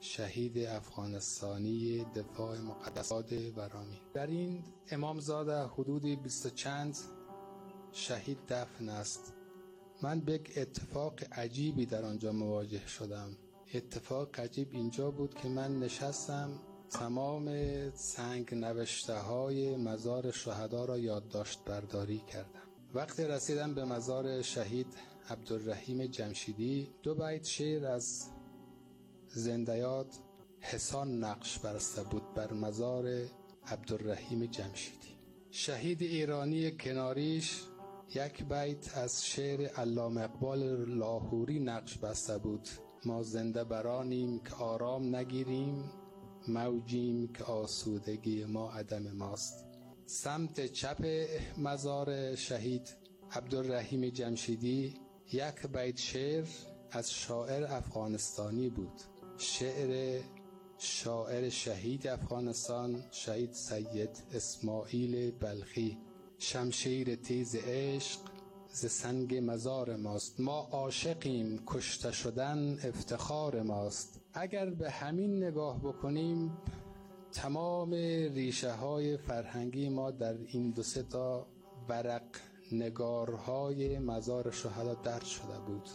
شهید افغانستانی دفاع مقدسات ورامین. در این امامزاده حدود 20 چند شهید دفن است. من به یک اتفاق عجیبی در آنجا مواجه شدم. اتفاق عجیب اینجا بود که من نشستم تمام سنگ نوشته های مزار شهدا را یادداشت برداری کردم. وقتی رسیدم به مزار شهید عبدالرحیم جمشیدی، 2 بیت شعر از زندیات حسان نقش بسته بود بر مزار عبدالرحیم جمشیدی. شهید ایرانی کناریش 1 بیت از شعر علامه اقبال لاهوری نقش بسته بود: ما زنده برانیم که آرام نگیریم، موجیم که آسودگی ما عدم ماست. سمت چپ مزار شهید عبدالرحیم جمشیدی 1 بیت شعر از شاعر افغانستانی بود، شعر شاعر شهید افغانستان شهید سید اسماعیل بلخی: شمشیر تیز عشق ز سنگ مزار ماست، ما عاشقیم کشته شدن افتخار ماست. اگر به همین نگاه بکنیم تمام ریشه های فرهنگی ما در این 2-3 تا ورق نگارهای مزار شهدا درج شده بود.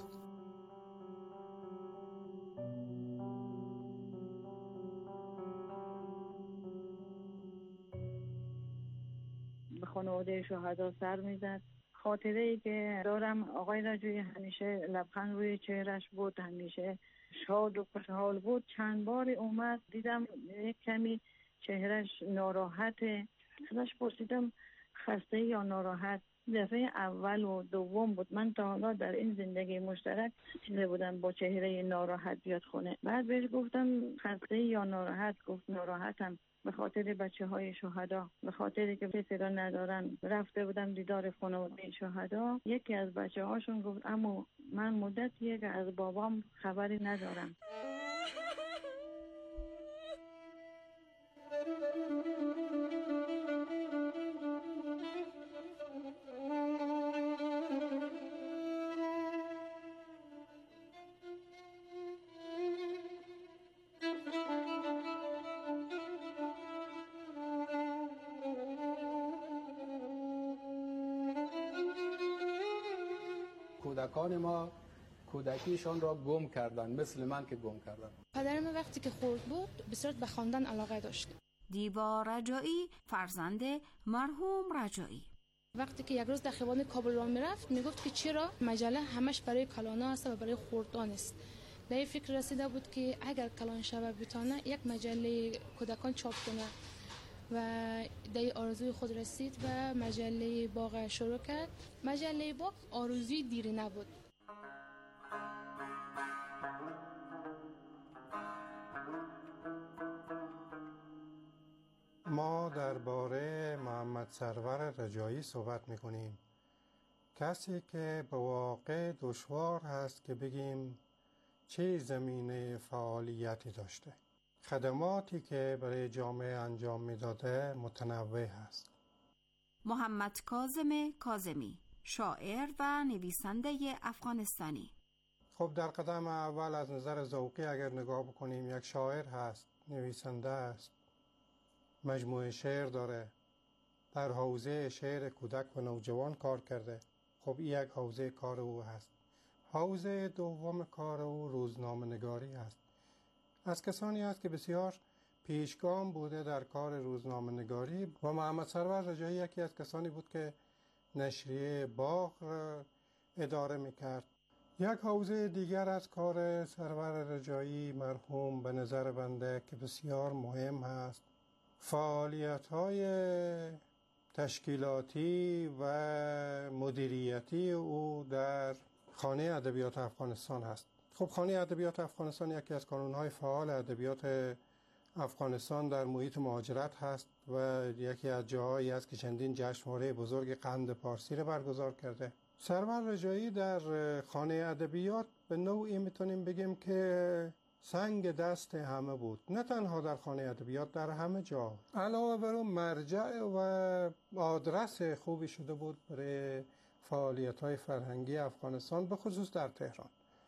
به خانواده شهدا سر میزد. خاطره ای که دارم آقای رجایی همیشه لبخند روی چهرش بود، همیشه شاد و خوشحال بود. چند بار اومد دیدم یک کمی چهرش ناراحته. ازش پرسیدم خسته یا ناراحت؟ دفعه اول و دوم بود من تا حالا در این زندگی مشترک دیده بودم با چهره ناراحت بیاد خونه. بعد بهش گفتم خسته یا ناراحت؟ گفت ناراحتم به خاطر بچه های شهدا، به خاطر که کسی را ندارن. رفته بودم دیدار خانواده شهدا، یکی از بچه هاشون گفت اما من مدتیه که از بابام خبری ندارم. کودکان ما کودکیشان را گم کردن، مثل من که گم کردن. پدرم وقتی که خرد بود بسیار به خواندن علاقه داشت. دیبا رجایی فرزند مرحوم رجایی وقتی که یک روز در خیابان کابل راه میرفت میگفت که چرا مجله همش برای کلانا است و برای خردان است. به این فکر رسیده بود که اگر کلان شبه بتانه یک مجله کودکان چاپ کنه و در آرزوی خود رسید و مجله باغ شروع کرد. مجله باغ آرزوی دیری نبود. ما درباره محمد سرور رجایی صحبت می‌کنیم، کسی که به واقع دشوار هست که بگیم چه زمینه فعالیتی داشته. خدماتی که برای جامعه انجام میداده متنوع است. محمد کاظم کاظمی، شاعر و نویسنده افغانستانی. خب در قدم اول از نظر ذوقی اگر نگاه بکنیم یک شاعر هست، نویسنده است، مجموعه شعر داره، در حوزه شعر کودک و نوجوان کار کرده. خب این یک حوزه کار او هست. حوزه دوم کار او روزنامه نگاری است. از کسانی است که بسیار پیشگام بوده در کار روزنامه نگاری و محمد سرور رجایی یکی از کسانی بود که نشریه باغ اداره میکرد. یک حوزه دیگر از کار سرور رجایی مرحوم به نظر بنده که بسیار مهم هست، فعالیت‌های تشکیلاتی و مدیریتی او در خانه ادبیات افغانستان هست. خب خانه ادبیات افغانستان یکی از کانون‌های فعال ادبیات افغانستان در محیط مهاجرت هست و یکی از جاهایی است که چندین جشنواره بزرگ قند پارسی را برگزار کرده. سرور رجایی در خانه ادبیات به نوعی میتونیم بگیم که سنگ دست همه بود، نه تنها در خانه ادبیات، در همه جا. علاوه بر اون مرجع و آدرس خوبی شده بود برای فعالیت‌های فرهنگی افغانستان، به خصوص در تهران.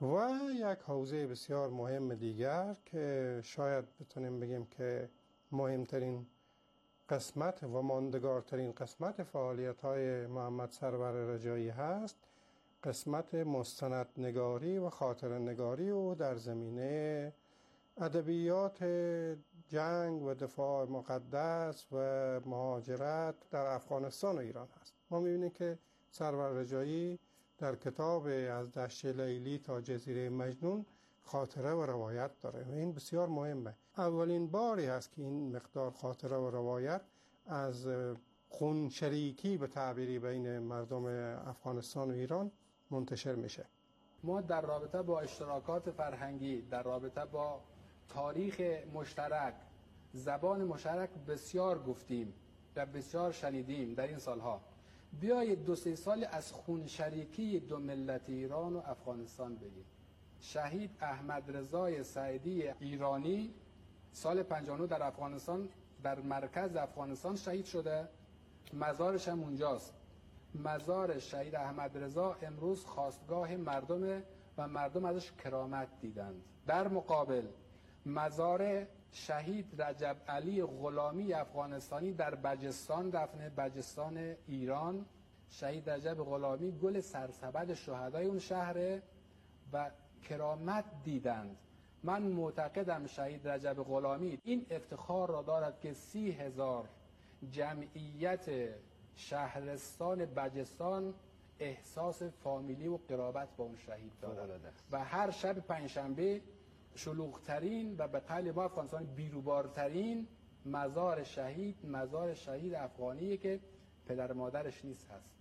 و یک حوزه بسیار مهم دیگر که شاید بتونیم بگیم که مهمترین قسمت و ماندگارترین قسمت فعالیت‌های محمد سرور رجایی هست، قسمت مستندنگاری و خاطره‌نگاری او در زمینه ادبیات جنگ و دفاع مقدس و مهاجرت در افغانستان و ایران هست. ما می‌بینیم که سرور رجایی در کتاب از دشت لیلی تا جزیره مجنون خاطره و روایت داره و این بسیار مهمه. اولین باری هست که این مقدار خاطره و روایت از خون شریکی به تعبیری بین مردم افغانستان و ایران منتشر میشه. ما در رابطه با اشتراکات فرهنگی، در رابطه با تاریخ مشترک، زبان مشترک بسیار گفتیم و بسیار شنیدیم در این سالها. بیایید 2-3 سال از خون شریکی دو ملت ایران و افغانستان بگیم. شهید احمد رضای سعیدی ایرانی سال 59 در افغانستان، در مرکز افغانستان شهید شده، مزارش هم اونجاست. مزار شهید احمد رضا امروز خواستگاه مردم و مردم ازش کرامت دیدند. در مقابل مزار شهید رجب علی غلامی افغانستانی در بجستان، دفن بجستان ایران، شهید رجب غلامی گل سرسبد شهدای اون شهره و کرامت دیدند. من معتقدم شهید رجب غلامی این افتخار را دارد که 30,000 جمعیت شهرستان بجستان احساس فامیلی و قرابت با اون شهید دارد و هر شب پنجشنبه شلوغ‌ترین و به قول ما افغانستان بیروبارترین مزار شهید افغانیه که پدر مادرش نیست هست.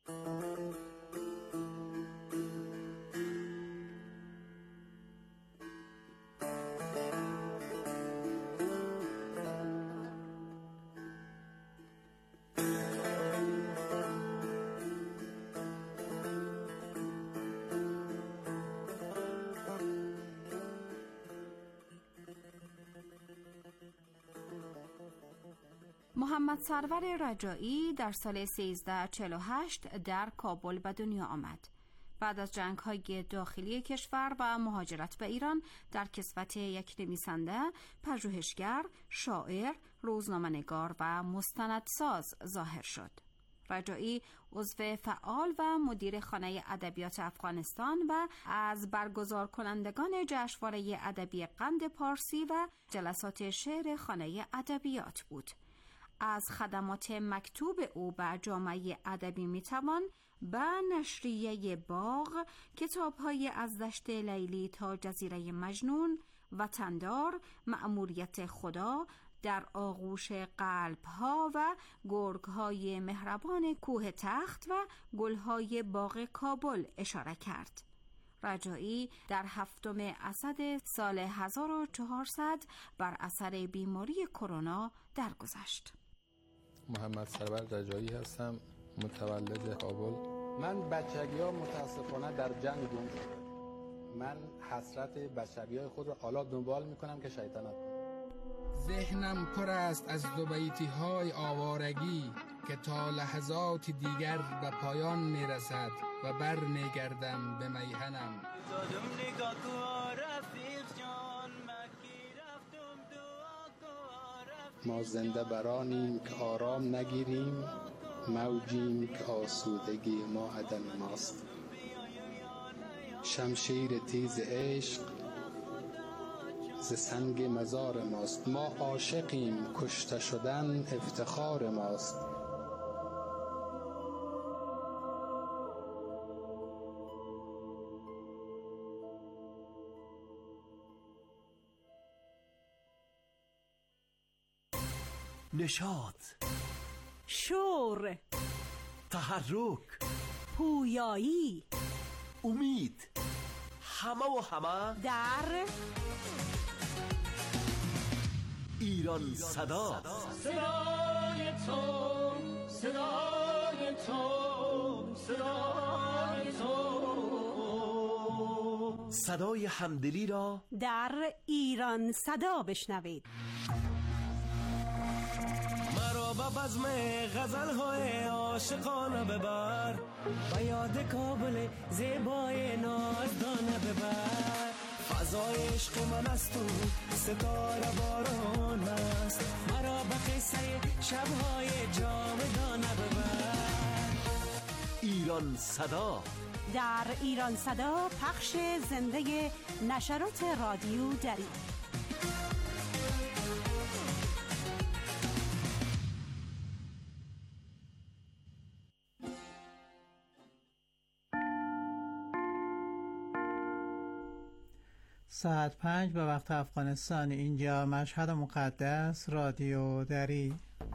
محمد سرور رجایی در سال 1348 در کابل به دنیا آمد. بعد از جنگ‌های داخلی کشور و مهاجرت به ایران در کسوت یک نویسنده، پژوهشگر، شاعر، روزنامه‌نگار و مستندساز ظاهر شد. رجایی عضو فعال و مدیر خانه ادبیات افغانستان و از برگزار کنندگان جشنواره ادبی قند پارسی و جلسات شعر خانه ادبیات بود. از خدمات مکتوب او به جامعه ادبی میتوان به نشریه باغ، کتاب‌های از دشت لیلی تا جزیره مجنون، وطندار، مأموریت خدا، در آغوش قلب‌ها و گرگ‌های مهربان کوه تخت و گل‌های باغ کابل اشاره کرد. رجایی در 7 اسد سال 1400 بر اثر بیماری کرونا درگذشت. محمد سرور رجایی هستم، متولد کابل. من بچگی‌ها متاسفانه در جنگ گم شدم. من حسرت بچگی‌های خود را حالا دنبال می‌کنم که شیطنت کنم. ذهنم پر است از دو بیتی‌های آوارگی که تا لحظات دیگر به پایان می‌رسد و بر می‌گردم به میهنم. ما زنده برانیم که آرام نگیریم، موجیم که آسودگی ما عدم ماست. شمشیر تیز عشق ز سنگ مزار ماست. ما عاشقیم، کشته شدن افتخار ماست. نشاط، شور، تحرک، پویایی، امید، همه در ایران صدا. صدای تو، صدای تو، صدای تو. صدای همدلی را در ایران صدا بشنوید. مرا به بزم غزل‌های عاشقانه ببر، به یاد کابل زیبای نازدانه ببر. فضای عشق من است و ستاره باران است، مرا به قصه شب‌های جاودانه ببر. ایران صدا. در ایران صدا پخش زنده نشرات رادیو دری. ساعت 5 به وقت افغانستان. اینجا مشهد مقدس، رادیو دری.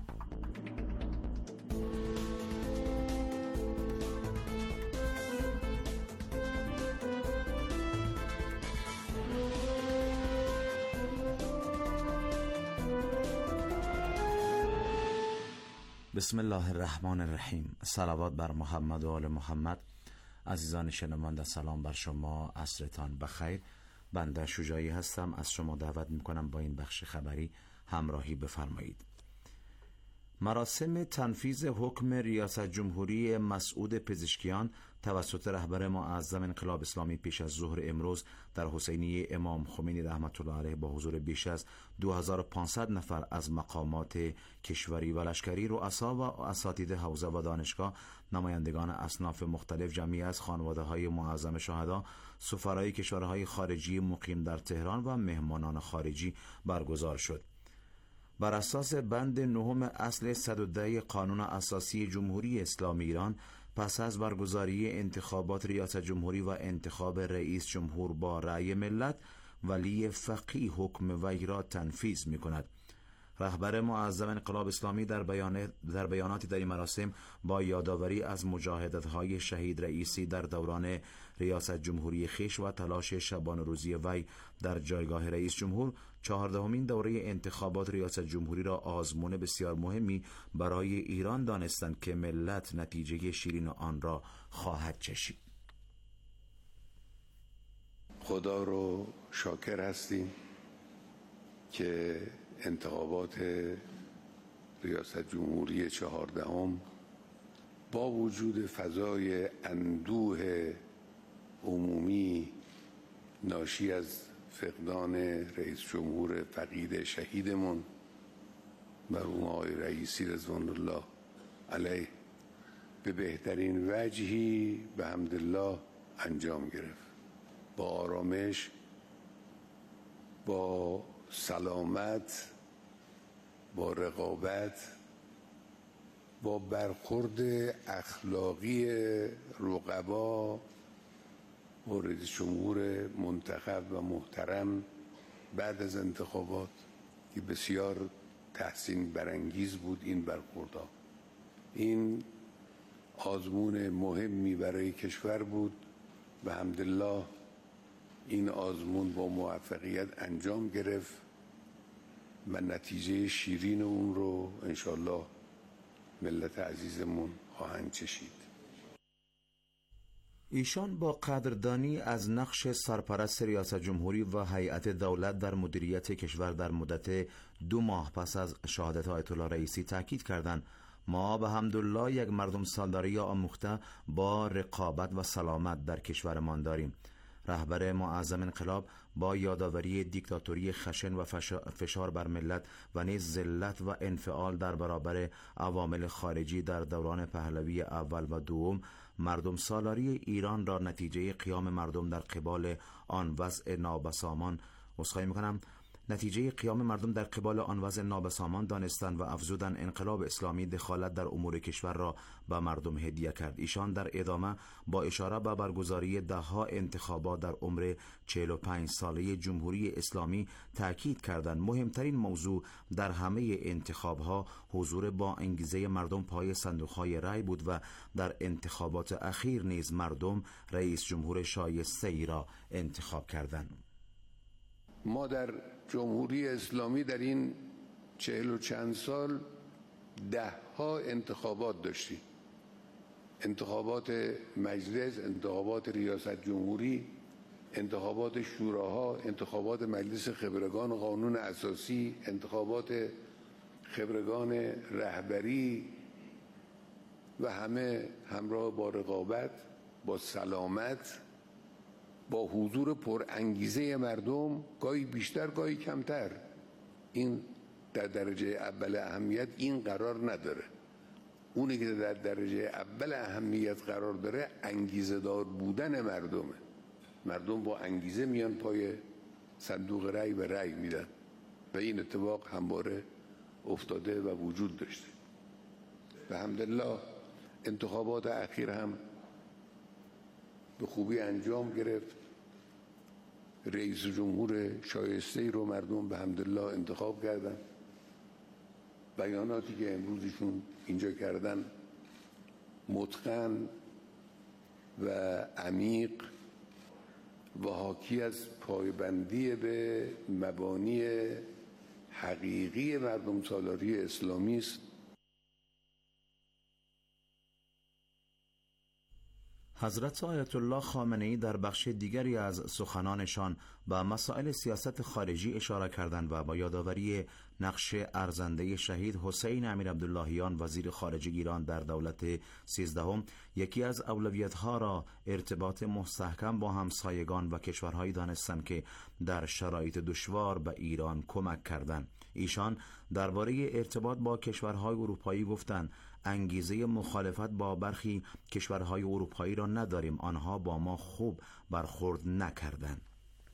بسم الله الرحمن الرحیم. صلوات بر محمد و آل محمد. عزیزان شنونده، سلام بر شما، عصرتان بخیر. بنده شجاعی هستم. از شما دعوت میکنم با این بخش خبری همراهی بفرمایید. مراسم تنفیذ حکم ریاست جمهوری مسعود پزشکیان توسط رهبر معظم انقلاب اسلامی پیش از ظهر امروز در حسینیه امام خمینی رحمت الله علیه با حضور بیش از 2500 نفر از مقامات کشوری و لشکری، رؤسا و اساتید حوزه و دانشگاه، نمایندگان اصناف مختلف، جمعی از خانواده‌های معظم شهدا، سفرای کشورهای خارجی مقیم در تهران و مهمانان خارجی برگزار شد. بر اساس بند 9 اصل 110 قانون اساسی جمهوری اسلامی ایران، پس از برگزاری انتخابات ریاست جمهوری و انتخاب رئیس جمهور با رأی ملت، ولی فقیه حکم وی را تنفیذ می کند. رهبر معظم انقلاب اسلامی در بیاناتی در این مراسم با یادآوری از مجاهدت‌های شهید رئیسی در دوران ریاست جمهوری خویش و تلاش شبانه روزی وی در جایگاه رئیس جمهور، 14مین دوره انتخابات ریاست جمهوری را آزمون بسیار مهمی برای ایران دانستند که ملت نتیجه شیرین آن را خواهد چشید. خدا رو شاکر هستیم که انتخابات ریاست جمهوری 14 با وجود فضای اندوه عمومی ناشی از فقدان رئیس جمهور فقید شهیدمون مرحوم آقای رئیسی رضوان الله علیه به بهترین وجهی به حمدالله انجام گرفت. با آرامش، با سلامت، با رقابت، با برخورد اخلاقی رقبا با رئیس جمهور منتخب و محترم بعد از انتخابات که بسیار تحسین برانگیز بود. این برخوردها، این آزمون مهمی برای کشور بود. به حمدالله این آزمون با موفقیت انجام گرفت و نتیجه شیرین اون رو انشالله ملت عزیزمون خواهند چشید. ایشان با قدردانی از نقش سرپرست ریاست جمهوری و هیئت دولت در مدیریت کشور در مدت 2 ماه پس از شهادت آیت الله رئیسی تاکید کردند ما به حمدالله یک مردم سالاری آموخته با رقابت و سلامت در کشورمان داریم. رهبر معظم انقلاب با یادآوری دیکتاتوری خشن و فشار بر ملت و نیز ذلت و انفعال در برابر عوامل خارجی در دوران پهلوی اول و دوم، مردم سالاری ایران را نتیجه قیام مردم در قبال آن وضع نابسامان دانستند و افزودند انقلاب اسلامی دخالت در امور کشور را به مردم هدیه کرد. ایشان در ادامه با اشاره به برگزاری 10 انتخابات در عمر 45 ساله جمهوری اسلامی تاکید کردند مهمترین موضوع در همه انتخابها حضور با انگیزه مردم پای صندوقهای رای بود و در انتخابات اخیر نیز مردم رئیس جمهور شایسته ای را انتخاب کردند. ما در جمهوری اسلامی در این 40 و چند سال 10 انتخابات داشتیم. انتخابات مجلس، انتخابات ریاست جمهوری، انتخابات شوراها، انتخابات مجلس خبرگان قانون اساسی، انتخابات خبرگان رهبری و همه همراه با رقابت، با سلامت، با حضور پرانگیزه مردم، گاهی بیشتر گاهی کمتر، این در درجه اول اهمیت این قرار نداره. اونی که در درجه اول اهمیت قرار داره انگیزه دار بودن مردمه. مردم با انگیزه میان پای صندوق رأی و رأی میدن و این اتفاق همواره افتاده و وجود داشته. و الحمدلله انتخابات اخیر هم به خوبی انجام گرفت. رئیس جمهور شایسته‌ای رو مردم به الحمدلله انتخاب کردن. بیاناتی که امروزشون اینجا کردن متقن و عمیق و حاکی از پایبندی به مبانی حقیقی مردم سالاری اسلامی است. حضرت آیت الله خامنه‌ای در بخش دیگری از سخنانشان به مسائل سیاست خارجی اشاره کردند و با یادآوری نقش ارزنده شهید حسین امیر عبداللهیان وزیر خارجه ایران در دولت 13 یکی از اولویت‌ها را ارتباط مستحکم با همسایگان و کشورهایی دانستند که در شرایط دشوار به ایران کمک کردند. ایشان درباره ارتباط با کشورهای اروپایی گفتند انگیزه مخالفت با برخی کشورهای اروپایی را نداریم، آنها با ما خوب برخورد نکردند.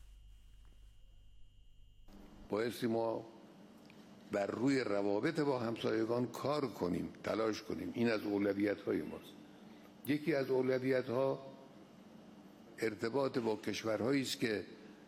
بایستی ما بر روی روابط با همسایگان کار کنیم، تلاش کنیم. این از اولویت‌های ماست. یکی از اولویت‌ها ارتباط با کشورهایی است که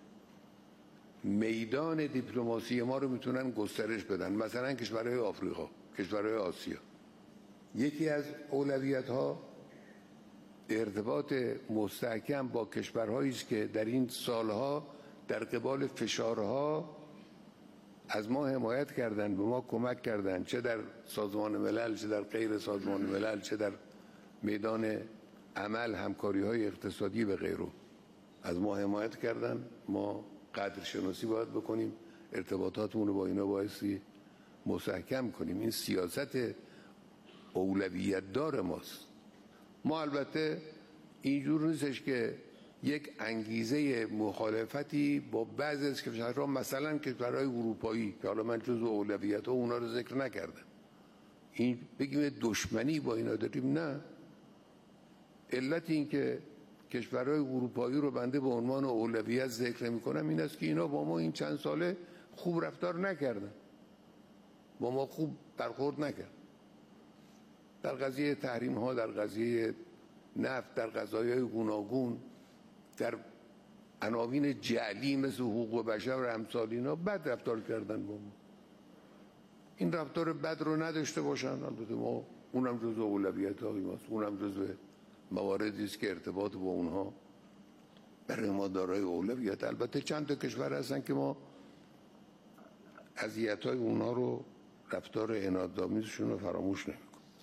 میدان دیپلماسی ما رو میتونن گسترش بدن، مثلا کشورهای آفریقا، کشورهای آسیا. یکی از اولویت‌ها ارتباط مستحکم با کشورهایی است که در این سالها در قبال فشارها از ما حمایت کردند، به ما کمک کردند، چه در سازمان ملل، چه در غیر سازمان ملل، چه در میدان عمل، همکاری‌های اقتصادی و غیره. از ما حمایت کردند. ما قدر شناسی باید بکنیم، ارتباطاتمون رو با اینا بایستی مستحکم کنیم. این سیاست اولویت دار ماست. ما البته اینجور نیستش که یک انگیزه مخالفتی با بعضی از کشورها، مثلا کشورهای اروپایی که حالا من جزو اولویت ها اونا رو ذکر نکردم، این بگیم دشمنی با اینا داریم. نه، علت این که کشورهای اروپایی رو بنده به عنوان اولویت ذکر میکنم این است که اینا با ما این چند ساله خوب رفتار نکردن، با ما خوب برخورد نکرد. در قضیه تحریم ها، در قضیه نفت، در قضایای گوناگون، در عناوین جعلی مثل حقوق بشر و امثال اینا بد رفتار کردن با ما. این رفتار بد رو نداشته باشن. البته ما اونم جزو اولویت های ماست، اونم جزو مواردی است که ارتباط با اونها برای ما دارای اولویت. البته چند تا کشور هستن که ما اذیت‌های اونها رو، رفتار عنادآمیزشون رو فراموش نمی‌کنیم.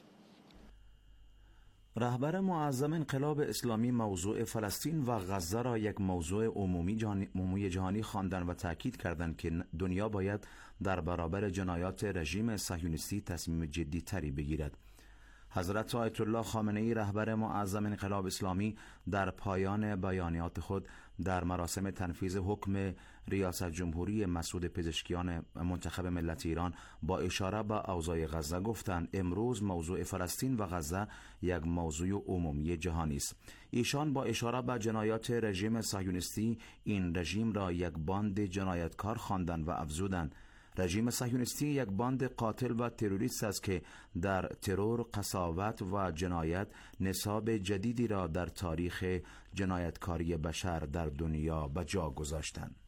رهبر معظم انقلاب اسلامی موضوع فلسطین و غزه را یک موضوع عمومی جهانی خواندند و تاکید کردند که دنیا باید در برابر جنایات رژیم صهیونیستی تصمیم جدی تری بگیرد. حضرت آیت الله خامنه‌ای رهبر معظم انقلاب اسلامی در پایان بیانیات خود در مراسم تنفیذ حکم ریاست جمهوری مسعود پزشکیان منتخب ملت ایران با اشاره به اوضاع غزه گفتند امروز موضوع فلسطین و غزه یک موضوع عمومی جهانی است. ایشان با اشاره به جنایات رژیم صهیونیستی این رژیم را یک باند جنایتکار خواندند و افزودند رژیم صهیونیستی یک باند قاتل و تروریست است که در ترور، قساوت و جنایت نصاب جدیدی را در تاریخ جنایتکاری بشر در دنیا به جا گذاشتند.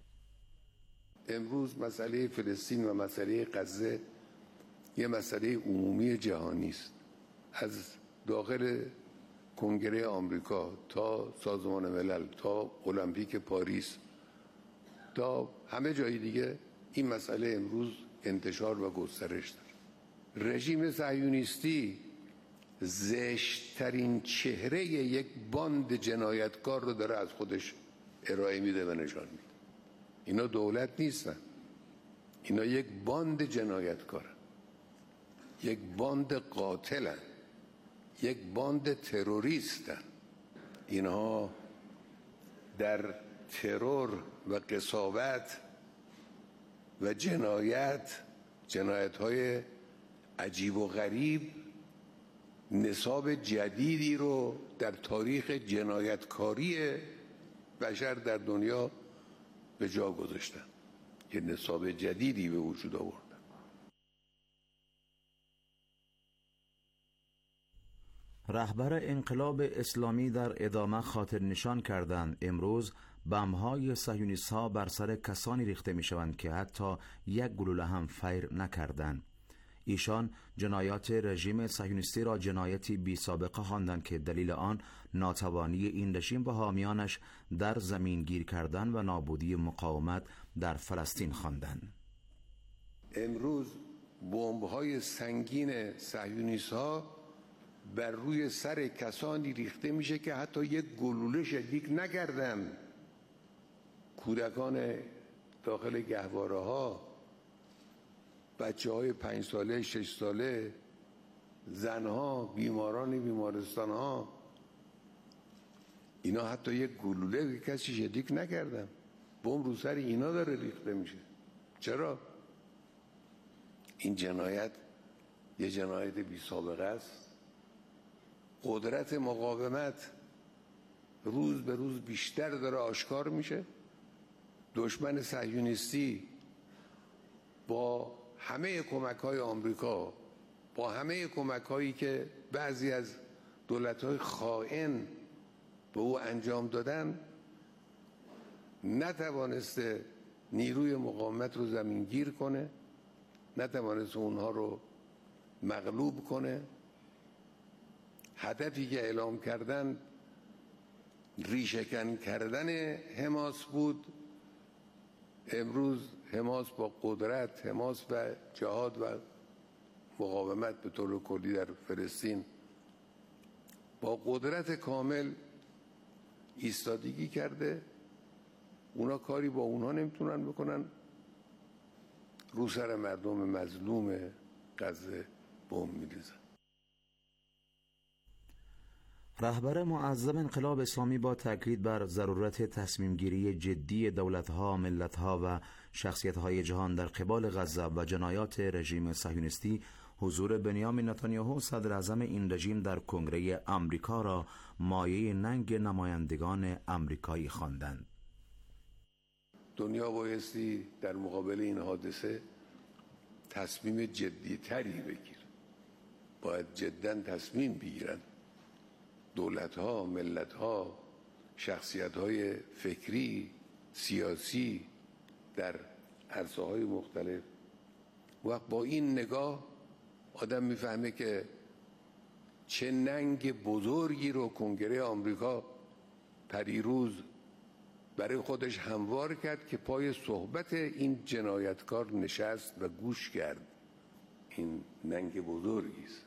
امروز مسئله فلسطین و مسئله غزه یک مسئله عمومی جهانی است. از داخل کنگره آمریکا تا سازمان ملل تا المپیک پاریس تا همه جای دیگه این مسئله امروز انتشار و گسترش داره. رژیم صهیونیستی زشت‌ترین چهره یک باند جنایتکار رو داره از خودش ارائه میده و نشان میده. اینا دولت نیستن، اینا یک باند جنایتکاره. یک باند قاتلن، یک باند تروریستن. اینها در ترور و قساوت و جنایت‌های عجیب و غریب نصاب جدیدی رو در تاریخ جنایتکاری بشر در دنیا به جا گذاشتن. یه نصاب جدیدی به وجود آوردن. رهبر انقلاب اسلامی در ادامه خاطر نشان کردند امروز بمب‌های صهیونیست‌ها بر سر کسانی ریخته می‌شوند که حتی یک گلوله هم فیر نکردند. ایشان جنایات رژیم صهیونیستی را جنایتی بی سابقه خواندند که دلیل آن ناتوانی این رژیم و حامیانش در زمین گیر کردن و نابودی مقاومت در فلسطین خواندند. امروز بمب‌های سنگین صهیونیست‌ها بر روی سر کسانی ریخته میشه که حتی یک گلوله شلیک نکردن. کودکان داخل گهواره‌ها، بچه‌های 5 ساله، 6 ساله، زنها، بیماران بیمارستان‌ها، اینا حتی یک گلوله کسی شلیک نکردن. بمب رو سر اینا داره ریخته میشه. چرا؟ این جنایت یه جنایت بی سابقه است. قدرت مقاومت روز به روز بیشتر داره آشکار میشه. دشمن صهیونیستی با همه کمک‌های آمریکا، با همه کمک‌هایی که بعضی از دولت‌های خائن به او انجام دادن، نتوانسته نیروی مقاومت رو زمینگیر کنه، نتوانسته اونها رو مغلوب کنه. هدفی که اعلام کردن ریشه‌کن کردن حماس بود. امروز حماس با قدرت، حماس و جهاد و مقاومت به طور کلی در فلسطین با قدرت کامل ایستادگی کرده. اونا کاری با اونها نمیتونن بکنن. رو سر مردم مظلوم غزه بمب میریزن. رهبر معظم انقلاب اسلامی با تاکید بر ضرورت تصمیم گیری جدی دولت‌ها، ملت‌ها و شخصیت‌های جهان در قبال غزه و جنایات رژیم صهیونیستی حضور بنیامین نتانیاهو صدر اعظم این رژیم در کنگره آمریکا را مایه ننگ نمایندگان آمریکایی خواندند. دنیا بایستی در مقابل این حادثه تصمیم جدی‌تری بگیره. باید جداً تصمیم بگیرن. دولت‌ها، ملت‌ها، شخصیت‌های فکری، سیاسی در عرصه‌های مختلف. وقت با این نگاه آدم میفهمه که چه ننگ بزرگی رو کنگره آمریکا پریروز برای خودش هموار کرد که پای صحبت این جنایتکار نشست و گوش کرد. این ننگ بزرگی است.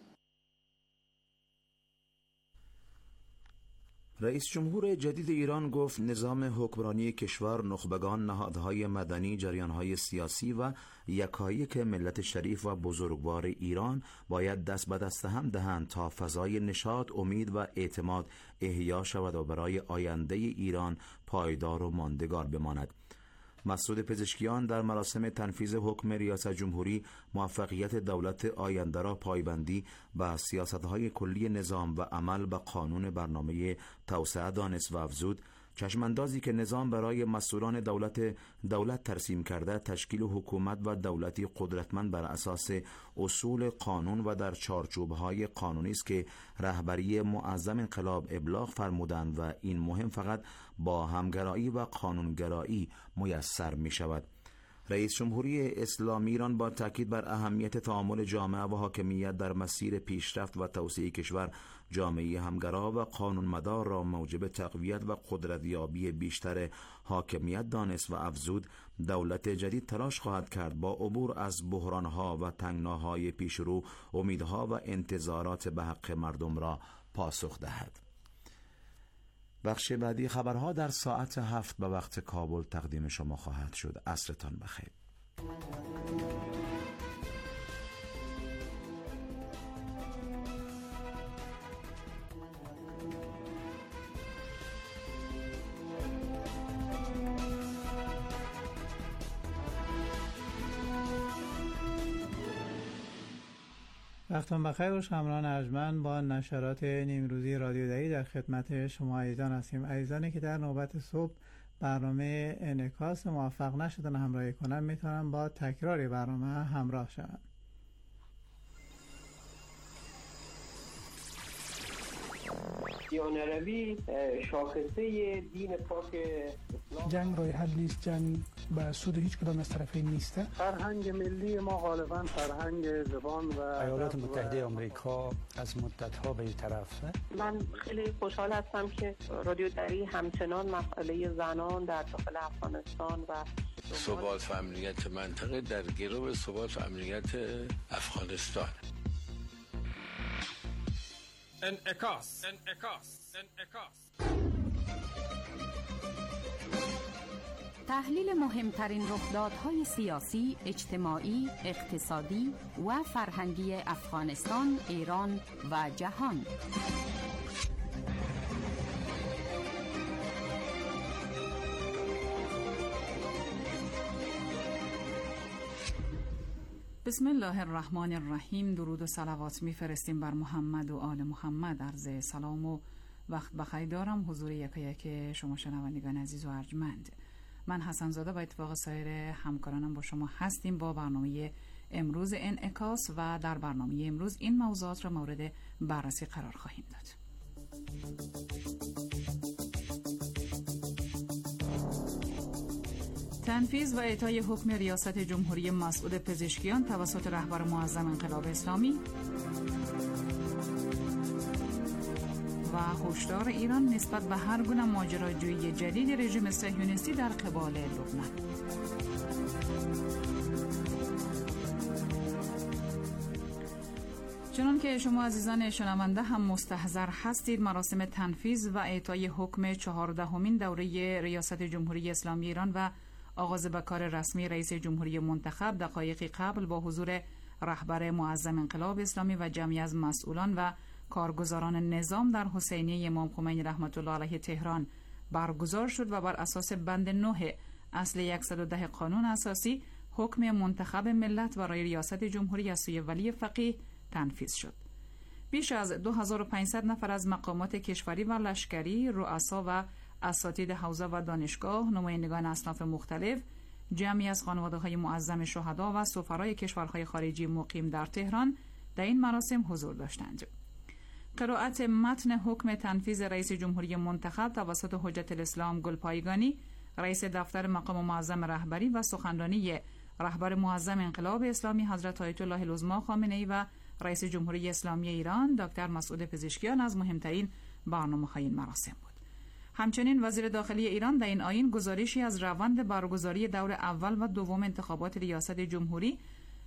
رئیس جمهور جدید ایران گفت نظام حکمرانی کشور، نخبگان، نهادهای مدنی، جریانهای سیاسی و یکایک ملت شریف و بزرگوار ایران باید دست به دست هم دهند تا فضای نشاط، امید و اعتماد احیا شود و برای آینده ایران پایدار و ماندگار بماند. مسعود پزشکیان در مراسم تنفیذ حکم ریاست جمهوری موفقیت دولت آینده را پایبندی به سیاست‌های کلی نظام و عمل به قانون برنامه توسعه دانست و افزود. چشماندازی که نظام برای مسئولان دولت ترسیم کرده تشکیل حکومت و دولتی قدرتمند بر اساس اصول قانون و در چارچوب‌های قانونی است که رهبری معظم انقلاب ابلاغ فرمودند و این مهم فقط با همگرایی و قانونگرایی میسر می شود. رئیس جمهوری اسلامی ایران با تاکید بر اهمیت تعامل جامعه و حاکمیت در مسیر پیشرفت و توسعه کشور، جامعه همگرا و قانونمدار را موجب تقویت و قدرتیابی بیشتر حاکمیت دانست و افزود. دولت جدید تلاش خواهد کرد با عبور از بحرانها و تنگناهای پیشرو امیدها و انتظارات به حق مردم را پاسخ دهد. بخش بعدی خبرها در ساعت 7 به وقت کابل تقدیم شما خواهد شد. عصرتان بخیر. وقتتون بخیر و شمران ارجمند با نشرات نیمروزی رادیو دری در خدمت شما عزیزان هستیم. عزیزانی که در نوبت صبح برنامه انعکاس موفق نشدن همراهی کنن میتونن با تکرار برنامه همراه شوند. دیانروی شاخصه دین پاک اسلام. جنگ راه حل نیست، جنگ به سود هیچ کدام از طرفین نیست. فرهنگ ملی ما غالبا فرهنگ زبان و ایالات متحده آمریکا از مدت‌ها به این طرفه. من خیلی خوشحال هستم که رادیو دری همچنان مسئله زنان در داخل افغانستان و ثبات و امنیت منطقه در گرو ثبات و امنیت افغانستان. انعکاس. تحلیل مهمترین رخدادهای سیاسی، اجتماعی، اقتصادی و فرهنگی افغانستان، ایران و جهان. بسم الله الرحمن الرحیم. درود و صلوات میفرستیم بر محمد و آل محمد. عرض سلام و وقت بخیر دارم حضور یک شما شنوندگان عزیز و ارجمند. من حسن زاده با اتفاق سایر همکارانم با شما هستیم با برنامه امروز انعکاس و در برنامه امروز این موضوعات را مورد بررسی قرار خواهیم داد. تنفیذ و اعطای حکم ریاست جمهوری مسعود پزشکیان توسط رهبر معظم انقلاب اسلامی و هشدار ایران نسبت به هر گونه ماجراجویی جدید رژیم صهیونیستی در قبال لبنان. چنان که شما عزیزان شنونده هم مستحضر هستید، مراسم تنفیذ و اعطای حکم 14مین دوره ریاست جمهوری اسلامی ایران و آغاز به کار رسمی رئیس جمهوری منتخب دقایقی قبل با حضور رهبر معظم انقلاب اسلامی و جمعی از مسئولان و کارگزاران نظام در حسینیه امام خمینی رحمت الله علیه تهران برگزار شد و بر اساس بند 9 اصل 110 قانون اساسی حکم منتخب ملت برای ریاست جمهوری از سوی ولی فقیه تنفیذ شد. بیش از 2500 نفر از مقامات کشوری و لشکری، رؤسا و اساتید حوزه و دانشگاه، نمایندگان اصناف مختلف، جمعی از خانواده‌های معظم شهدا و سفرای کشورهای خارجی مقیم در تهران در این مراسم حضور داشتند. قرائت متن حکم تنفیذ رئیس جمهوری منتخب توسط حجت الاسلام گلپایگانی، رئیس دفتر مقام معظم رهبری و سخنرانی رهبر معظم انقلاب اسلامی حضرت آیت الله العظمی خامنه‌ای و رئیس جمهوری اسلامی ایران دکتر مسعود پزشکیان از مهمترین برنامه‌های این مراسم بود. همچنین وزیر داخلی ایران در این آیین گزارشی از روند برگزاری دور اول و دوم انتخابات ریاست جمهوری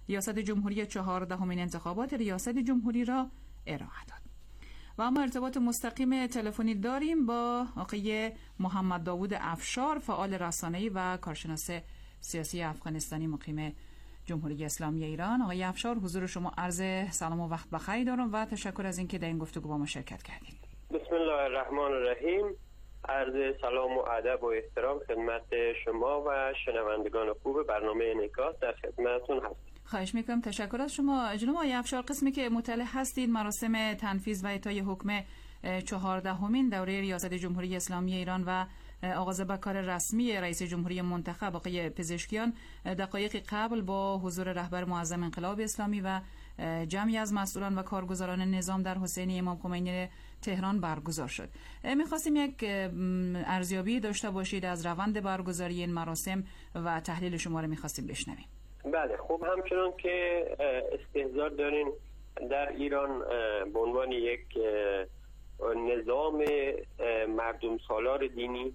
14مین انتخابات ریاست جمهوری را ارائه داد. و اما ارتباط مستقیم تلفنی داریم با آقای محمد داوود افشار، فعال رسانه‌ای و کارشناس سیاسی افغانستانی مقیم جمهوری اسلامی ایران. آقای افشار، حضور شما عرض سلام و وقت بخیر دارم و تشکر از اینکه در این گفتگو با ما شرکت کردید. بسم الله الرحمن الرحیم. عرض سلام و ادب و احترام خدمت شما و شنوندگان خوب برنامه انعکاس در خدمتتون هستم. خواهش میکنم. تشکر از شما. جناب آقای افشار، قسمی که مطلع هستید مراسم تنفیذ و اعطای حکم 14مین دوره ریاست جمهوری اسلامی ایران و آغاز به کار رسمی رئیس جمهوری منتخب آقای پزشکیان دقایق قبل با حضور رهبر معظم انقلاب اسلامی و جمعی از مسئولان و کارگزاران نظام در حسینیه امام خمینی تهران برگزار شد. میخواستیم یک ارزیابی داشته باشید از روند برگزاری این مراسم و تحلیل شما رو میخواستیم بشنویم. بله، خب همچنان که استحضار دارین در ایران به عنوان یک نظام مردم سالار دینی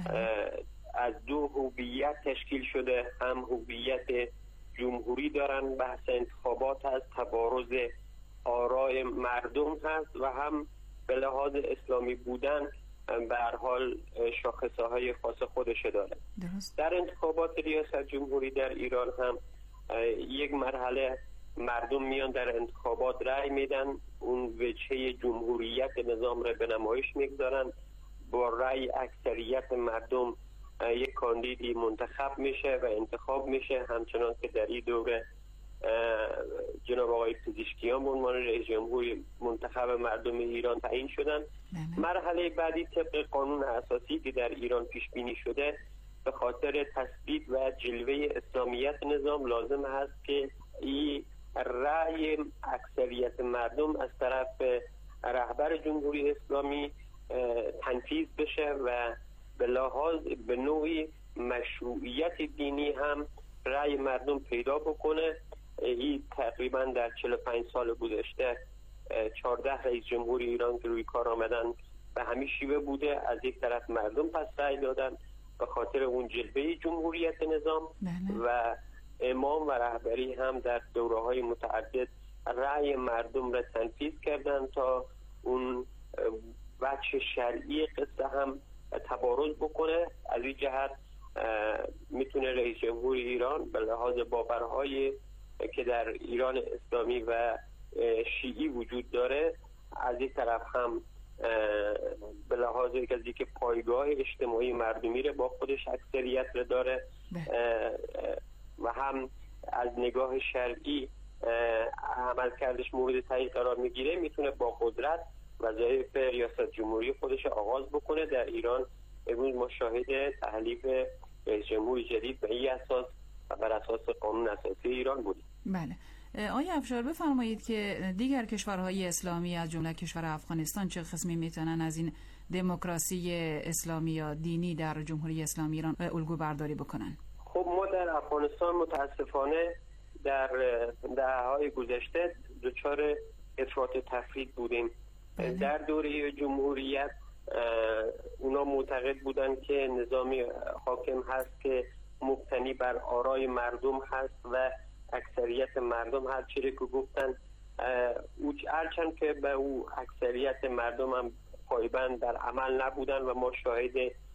از دو هویت تشکیل شده، هم هویت جمهوری دارن، بحث انتخابات هست، تبارز آرای مردم هست و هم به لحاظ اسلامی بودن به هر حال شاخصه های خاص خودش داره. در انتخابات ریاست جمهوری در ایران هم یک مرحله مردم میان در انتخابات رأی میدن، اون وجهه جمهوریت نظام را به نمایش میگذارن، با رأی اکثریت مردم یک کاندیدی منتخب میشه و انتخاب میشه، همچنان که در این دوره جناب آقای پزشکیان به عنوان رئیس جمهور منتخب مردم ایران تعیین شدن. مرحله بعدی طبق قانون اساسی که در ایران پیش بینی شده به خاطر تثبیت و جلوه اسلامیت نظام لازم هست که این رأی اکثریت مردم از طرف رهبر جمهوری اسلامی تنفیذ بشه و به نوعی مشروعیت دینی هم رأی مردم پیدا بکنه. این تقریبا در 45 سال گذشته 14 رئیس جمهور ایران که روی کار آمدن به همین شیوه بوده. از یک طرف مردم پس رأی دادن به خاطر اون جلوه جمهوریت نظام و امام و رهبری هم در دوره‌های متعدد رأی مردم را تنفیذ کردن تا اون وجه شرعی قصه هم تبارز بکنه. از این جهت میتونه رئیس جمهور ایران به لحاظ باورهای که در ایران اسلامی و شیعی وجود داره، از این طرف هم به لحاظ که پایگاه اجتماعی مردمی رو با خودش اکثریت رو داره و هم از نگاه شرعی عملکردش مورد تعیین قرار میگیره، میتونه با قدرت وظایف ریاست جمهوری خودش آغاز بکنه. در ایران امروز ما شاهد تحلیف رئیس جمهور جدید به این اساس و بر اساس قانون اساسی ایران بودیم. بله. آقای افشار بفرمایید که دیگر کشورهای اسلامی از جمله کشور افغانستان چه قسمی میتونن از این دموکراسی اسلامی یا دینی در جمهوری اسلامی ایران الگو برداری بکنن؟ خب ما در افغانستان متاسفانه در دهه‌های گذشته دچار افراط تفرید بودیم. در دوره جمهوریت اونا معتقد بودن که نظامی حاکم هست که مبتنی بر آرای مردم هست و اکثریت مردم هر چیزی که گفتن هرچند که به او اکثریت مردم هم پایبند در عمل نبودن و ما شاهد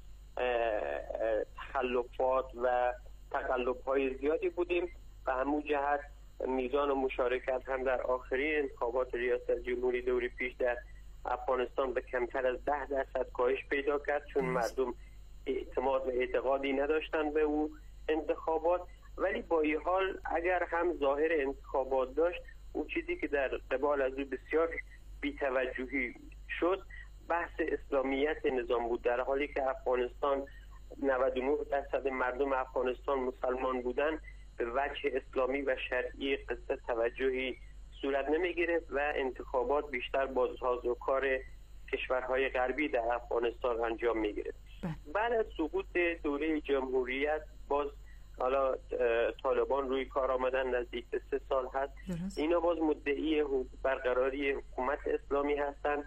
تخلفات و تقلب‌های زیادی بودیم. به همون جهت میزان مشارکت هم در آخرین انتخابات ریاست جمهوری دوری پیش در افغانستان به کمتر از 10% کاهش پیدا کرد، چون مردم اعتماد و اعتقادی نداشتن به او انتخابات. ولی با این حال اگر هم ظاهر انتخابات داشت، اون چیزی که در قبال از او بسیار بی‌توجهی شد بحث اسلامیت نظام بود، در حالی که افغانستان 99% مردم افغانستان مسلمان بودن. به وجه اسلامی و شرعی قصه توجهی صورت نمیگیره و انتخابات بیشتر با سازوکار کشورهای غربی در افغانستان انجام میگیره. بعد از سقوط دوره جمهوریت باز حالا طالبان روی کار آمدن، نزدیک به 3 سال هست. اینا باز مدعی برقراری حکومت اسلامی هستن،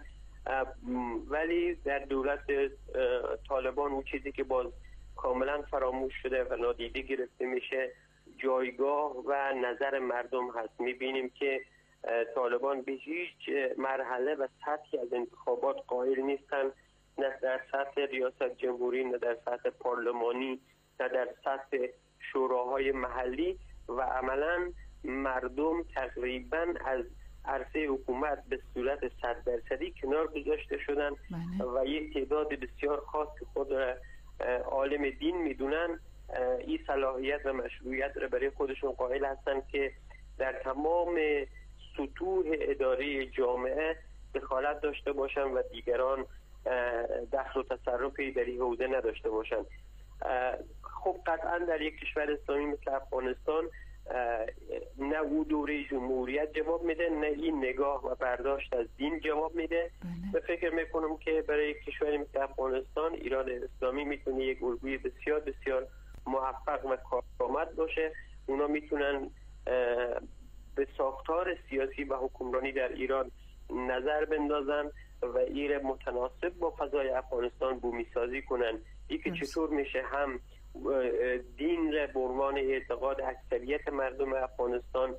ولی در دولت طالبان اون چیزی که باز کاملا فراموش شده و نادیده گرفته میشه جایگاه و نظر مردم هست. میبینیم که طالبان به هیچ مرحله و سطحی از انتخابات قائل نیستن، نه در سطح ریاست جمهوری، نه در سطح پارلمانی، نه در سطح شوراهای محلی و عملا مردم تقریبا از عرصه حکومت به صورت 100% کنار گذاشته شدن و یک تعداد بسیار خاص که خود را عالم دین میدونن این صلاحیت و مشروعیت را برای خودشون قائل هستن که در تمام سطوح اداری جامعه دخالت داشته باشن و دیگران دخل و تصرفی در این حوزه نداشته باشن. خب قطعا در یک کشور اسلامی مثل افغانستان نه او دوره جمهوریت جواب میده، نه این نگاه و برداشت از دین جواب میده. به فکر میکنم که برای یک کشوری مثل افغانستان ایران اسلامی میتونه یک الگوی بسیار بسیار موفق و کارآمد باشه. اونا میتونن به ساختار سیاسی و حکمرانی در ایران نظر بندازن و این متناسب با فضای افغانستان بومی سازی کنن. این که چطور میشه هم دین را به عنوان اعتقاد اکثریت مردم افغانستان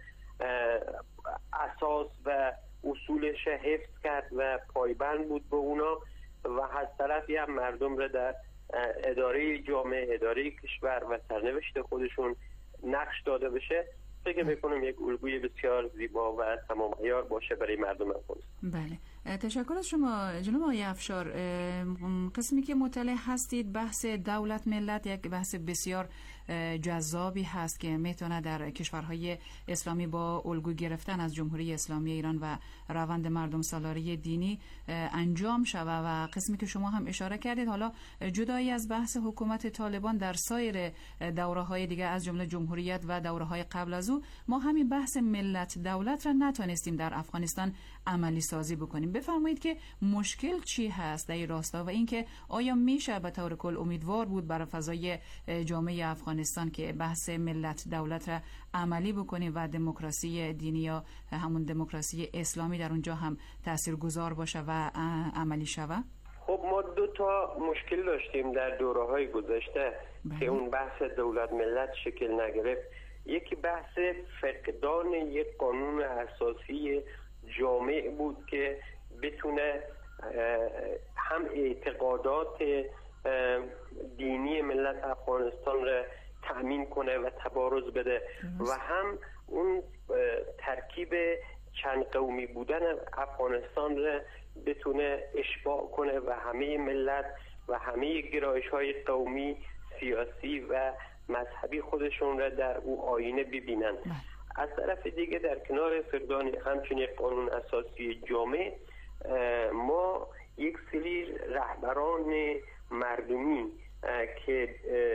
اساس و اصولش حفظ کرد و پایبند بود به اونا و از طرفی هم مردم را در اداره جامعه، اداره کشور و سرنوشت خودشون نقش داده بشه. فکر میکنم یک الگوی بسیار زیبا و تمام عیار باشه برای مردم افغانستان. بله، تشکر از شما جناب آقای افشار. قسمی که مطلع هستید بحث دولت ملت یک بحث بسیار جذابی هست که میتونه در کشورهای اسلامی با الگو گرفتن از جمهوری اسلامی ایران و روند مردم سالاری دینی انجام شود و قسمی که شما هم اشاره کردید، حالا جدایی از بحث حکومت طالبان در سایر دوره‌های دیگه از جمله جمهوریت و دوره‌های قبل از او، ما همین بحث ملت دولت را نتونستیم در افغانستان عملی سازی بکنیم. بفرمایید که مشکل چی هست در این راستا و اینکه آیا میشه به طور کل امیدوار بود برای فضای جامعه افغانستان که بحث ملت دولت را عملی بکنیم و دموکراسی دینی یا همون دموکراسی اسلامی در اونجا هم تاثیرگذار باشه و عملی شود؟ خب ما 2 تا مشکل داشتیم در دوره‌های گذشته که اون بحث دولت ملت شکل نگرفت. یکی بحث فقدان یک قانون اساسی جامع بود که بتونه هم اعتقادات دینی ملت افغانستان را تأمین کنه و تبارز بده و هم اون ترکیب چند قومی بودن افغانستان را بتونه اشباع کنه و همه ملت و همه گرایش‌های قومی، سیاسی و مذهبی خودشون را در او آینه ببینن. از طرف دیگه در کنار فقدان همچنین قانون اساسی جامع، ما یک سری رهبران مردمی که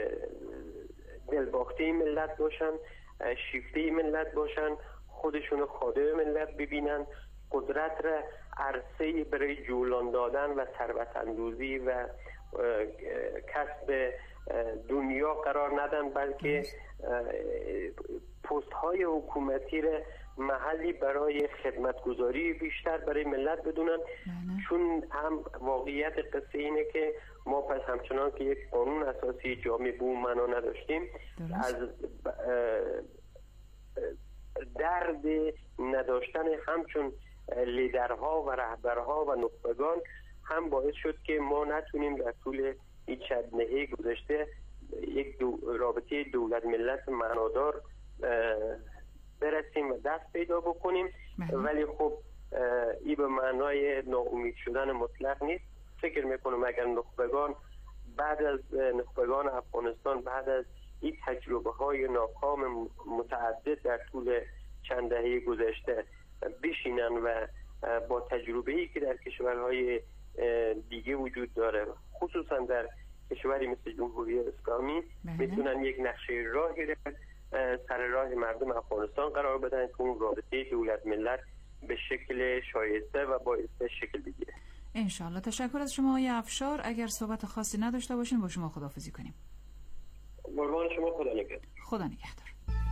دلباخته ملت باشن، شیفته ملت باشن، خودشون خادم ملت ببینن، قدرت را عرصه برای جولان دادن و ثروت اندوزی و کسب دنیا قرار ندن، بلکه پست های حکومتی را محلی برای خدمتگزاری بیشتر برای ملت بدونن. چون هم واقعیت قصه اینه که ما پس همچنان که یک قانون اساسی جامع به اون معنا نداشتیم، از درد نداشتن همچون لیدرها و رهبرها و نخبگان هم باعث شد که ما نتونیم در طول این چند دهه گذشته یک رابطه دولت ملت معنادار برسیم و دست پیدا بکنیم. ولی خب این به معنای ناامید شدن مطلق نیست. فکر میکنم اگر نخبگان افغانستان بعد از این تجربه های ناکام متعدد در طول چند دهه گذشته بشینن و با تجربه‌ای که در کشورهای دیگه وجود داره، خصوصا در کشوری مثل جمهوری اسلامی، میتونن یک نقشه راهی را سر راه مردم افغانستان قرار بدن که اون رابطه دولت ملت به شکل شایسته و بایسته شکل بگیره. انشالله. تشکر از شما آقای افشار. اگر صحبت خاصی نداشته باشین با شما خداحافظی کنیم. قربان شما. خدا نگهدار. خدا نگهدار.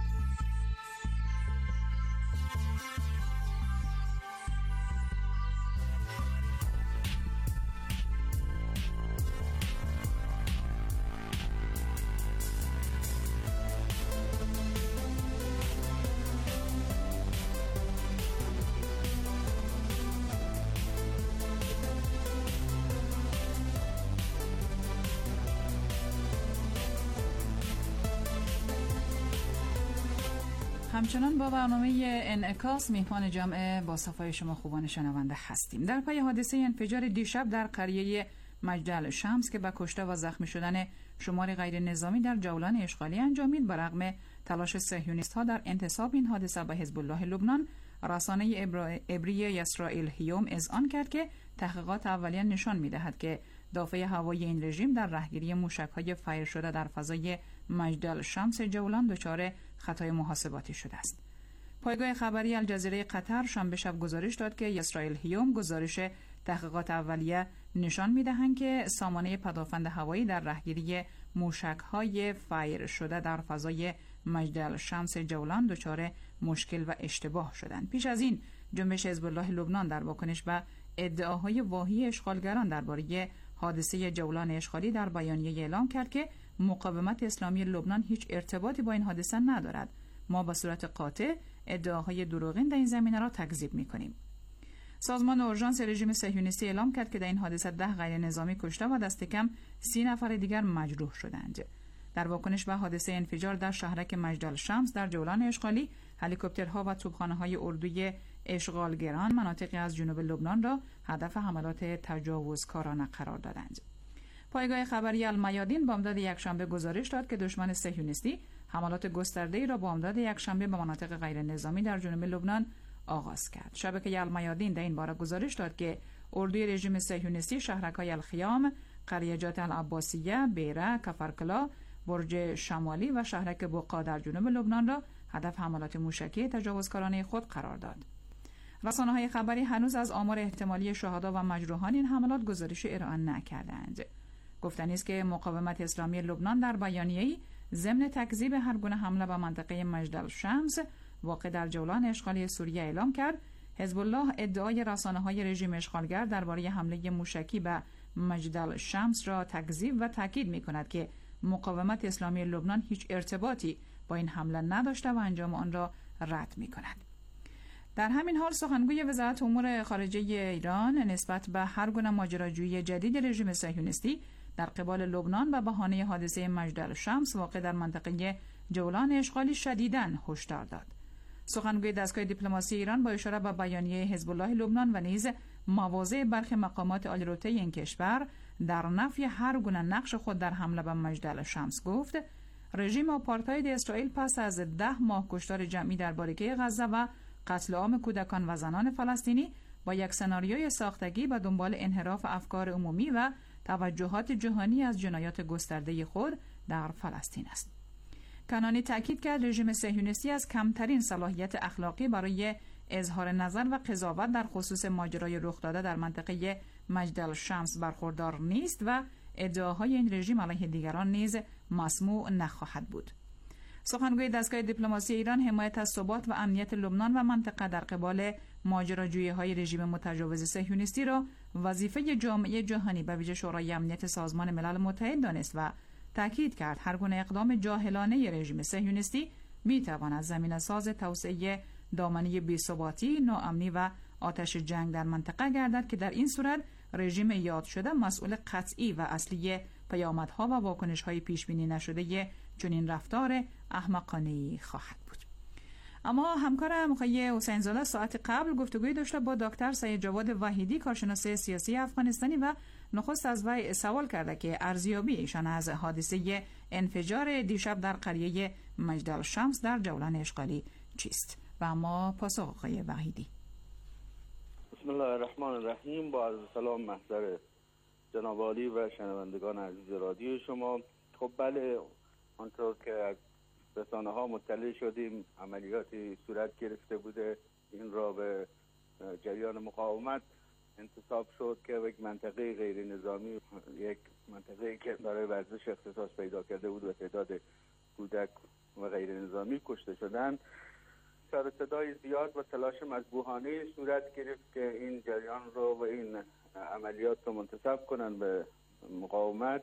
همچنان با برنامه انعکاس میهمان جمع با صفای شما خوبان شنونده هستیم. در پی حادثه انفجار دیشب در قریه مجدل شمس که به کشته و زخمی شدن شماری غیر نظامی در جولان اشغالی انجامید، برغم تلاش صهیونیست ها در انتصاب این حادثه به حزب الله لبنان، رسانه عبری اسرائیل هیوم اذعان کرد که تحقیقات اولیه نشان می‌دهد که دافع هوایی این رژیم در رهگیری موشک‌های فایر شده در فضای مجدل شمس جولان دچار خطای محاسباتی شده است. پایگاه خبری الجزیره قطر شنبه شب گزارش داد که اسرائیل هیوم گزارش تحقیقات اولیه نشان می‌دهند که سامانه پدافند هوایی در رهگیری موشک‌های فایر شده در فضای مجدل شمس جولان دچار مشکل و اشتباه شدند. پیش از این جنبش حزب الله لبنان در واکنش به ادعاهای واهی اشغالگران درباره حادثه جولان اشغالی در بیانیه اعلام کرد که مقاومت اسلامی لبنان هیچ ارتباطی با این حادثه ندارد. ما به صورت قاطع ادعاهای دروغین در این زمینه را تکذیب می‌کنیم. سازمان اورژانس رژیم صهیونیستی اعلام کرد که در این حادثه 10 غیر نظامی کشته و دست کم 30 نفر دیگر مجروح شدند. در واکنش به حادثه انفجار در شهرک مجدل شمس در جولان اشغالی، هلیکوپترها و توپخانه‌های اردوی اشغالگران مناطقی از جنوب لبنان را هدف حملات تجاوزکارانه قرار دادند. پایگاه خبری المیادین بامداد یکشنبه گزارش داد که دشمن صهیونیستی حملات گسترده‌ای را بامداد یکشنبه به مناطق غیر نظامی در جنوب لبنان آغاز کرد. شبکه المیادین در این باره گزارش داد که اردوی رژیم صهیونیستی شهرک‌های الخیام، قریجات العباسیه، بیره، کفرکلا، برج شمالی و شهرک بقا در جنوب لبنان را هدف حملات موشکی تجاوزکارانه خود قرار داد. رسانه‌های خبری هنوز از آمار احتمالی شهدا و مجروحان این حملات گزارش ارائه نکردند. گفتنی است که مقاومت اسلامی لبنان در بیانیه‌ای ضمن تکذیب هر گونه حمله به منطقه مجدالشمس واقع در جولان اشغالی سوریه اعلام کرد حزب الله ادعای رسانه‌های رژیم اشغالگر درباره حمله موشکی به مجدالشمس را تکذیب و تاکید می‌کند که مقاومت اسلامی لبنان هیچ ارتباطی با این حمله نداشته و انجام آن را رد می‌کند. در همین حال سخنگوی وزارت امور خارجه ایران نسبت به هر گونه ماجراجویی جدید رژیم صهیونیستی در قبال لبنان و بهانه حادثه مجدالشمس واقع در منطقه جولان اشغالی شدیداً هشدار داد. سخنگوی دستگاه دیپلماسی ایران با اشاره به بیانیه حزب الله لبنان و نیز مواضع برخی مقامات عالی‌رتبه این کشور در نفی هر گونه نقش خود در حمله به مجدالشمس گفت رژیم آپارتاید اسرائیل پس از 10 ماه کشتار جمعی در باریکه غزه و قتل عام کودکان و زنان فلسطینی با یک سناریوی ساختگی به دنبال انحراف افکار عمومی و توجهات جهانی از جنایات گسترده خود در فلسطین است. کنانی تاکید کرد رژیم صهیونیستی از کمترین صلاحیت اخلاقی برای اظهار نظر و قضاوت در خصوص ماجرای رخ داده در منطقه مجدالشمس برخوردار نیست و ادعاهای این رژیم علیه دیگران نیز مسموع نخواهد بود. سخنگوی دستگاه دیپلماسی ایران حمایت از ثبات و امنیت لبنان و منطقه در قبال ماجراجویی‌های رژیم متجاوز صهیونیستی را وظیفه جامعه جهانی به ویژه شورای امنیت سازمان ملل متحد دانست و تاکید کرد هر گونه اقدام جاهلانه رژیم صهیونیستی می‌تواند زمینه‌ساز توسعه دامنه بی‌ثباتی، ناامنی و آتش جنگ در منطقه گردد که در این صورت رژیم یاد شده مسئول قطعی و اصلی پیامدها و واکنش‌های پیش‌بینی نشده چنین رفتار احمقانه‌ای خواهد بود. اما همکارم آقای حسین زاده ساعت قبل گفتگوی داشته با دکتر سید جواد وحیدی کارشناس سیاسی افغانستانی و نخست از وی سوال کرده که ارزیابی ایشان از حادثه انفجار دیشب در قریه مجدالشمس در جولان اشغالی چیست و اما پاسخ آقای وحیدی. بسم الله الرحمن الرحیم. با عرض سلام محضر جناب عالی و شنوندگان عزیز رادیو شما. خب بله، آنطور که از رسانه ها مطلع شدیم عملیاتی صورت گرفته بوده. این را به جریان مقاومت انتصاب شد که یک منطقه غیر نظامی، یک منطقه که برای ورزش اختصاص پیدا کرده بود و تعداد کودک و غیر نظامی کشته شدند. سر و صدای زیاد و تلاش مذبوحانه صورت گرفت که این جریان رو و این عملیات رو منتسب کنن به مقاومت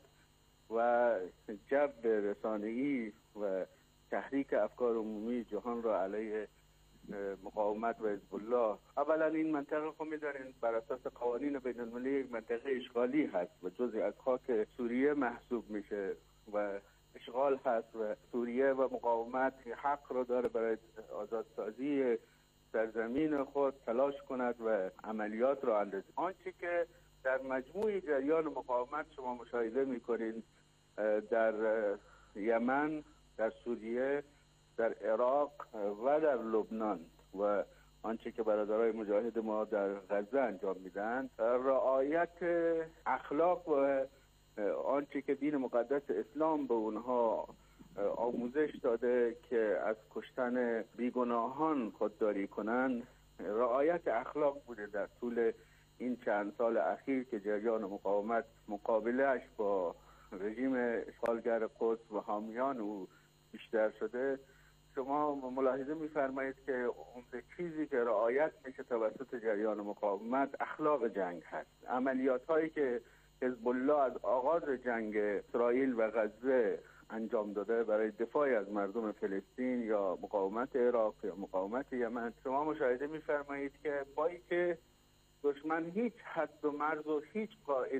و جو رسانه‌ای و تحریک افکار عمومی جهان را علیه مقاومت و حزب الله. اولا این منطقه خب می‌دارین بر اساس قوانین بین‌المللی یک منطقه اشغالی هست و جزئی از خاک سوریه محسوب میشه و اشغال هست و سوریه و مقاومت حق را داره برای آزادسازی سرزمین خود تلاش کند و عملیات را اندازد. آنچه که در مجموع جریان مقاومت شما مشاهده می‌کنید در یمن، در سوریه، در عراق و در لبنان و آنچه که برادرای مجاهد ما در غزه انجام میدن، رعایت اخلاق و آنچه که دین مقدس اسلام به اونها آموزش داده که از کشتن بیگناهان خودداری کنن، رعایت اخلاق بوده در طول این چند سال اخیر که جریان مقاومت مقابلهش با رژیم اشغالگر قدس و حامیان او بیشتر شده. شما ملاحظه می‌فرمایید که عمده چیزی که رعایت میشه توسط جریان مقاومت اخلاق جنگ هست. عملیات هایی که حزب الله از آغاز جنگ اسرائیل و غزه انجام داده برای دفاع از مردم فلسطین یا مقاومت عراق یا مقاومت یمن، شما مشاهده می‌فرمایید که با اینکه دشمن هیچ حد و مرز و هیچ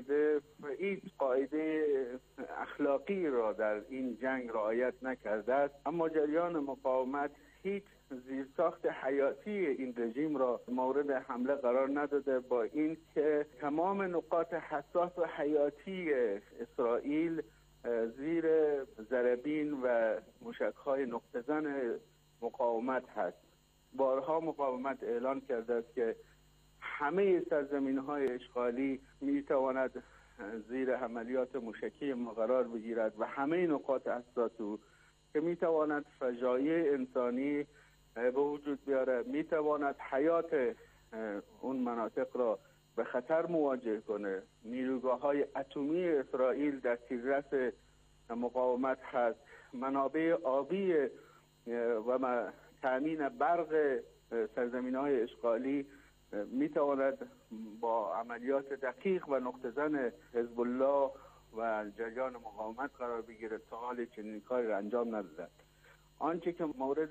قاعده اخلاقی را در این جنگ رعایت نکرده است، اما جریان مقاومت هیچ زیرساخت حیاتی این رژیم را مورد حمله قرار نداده، با این که تمام نقاط حساس و حیاتی اسرائیل زیر ضربین و موشک‌های نقطه‌زن مقاومت هست. بارها مقاومت اعلان کرده است که همه سرزمین‌های اشغالی می‌تواند زیر عملیات موشکی ما قرار بگیرد و همه نقاط حساس که می‌تواند فجایع انسانی به وجود بیاره، می‌تواند حیات اون مناطق را به خطر مواجه کنه. نیروگاه‌های اتمی اسرائیل در تیررس مقاومت هست. منابع آبی و تأمین برق سرزمین‌های اشغالی می‌تواند با عملیات دقیق و نقطه‌زن حزب الله و جریان مقاومت قرار بگیرد تا حال چنین کاری را انجام ندادند. آنچه که مورد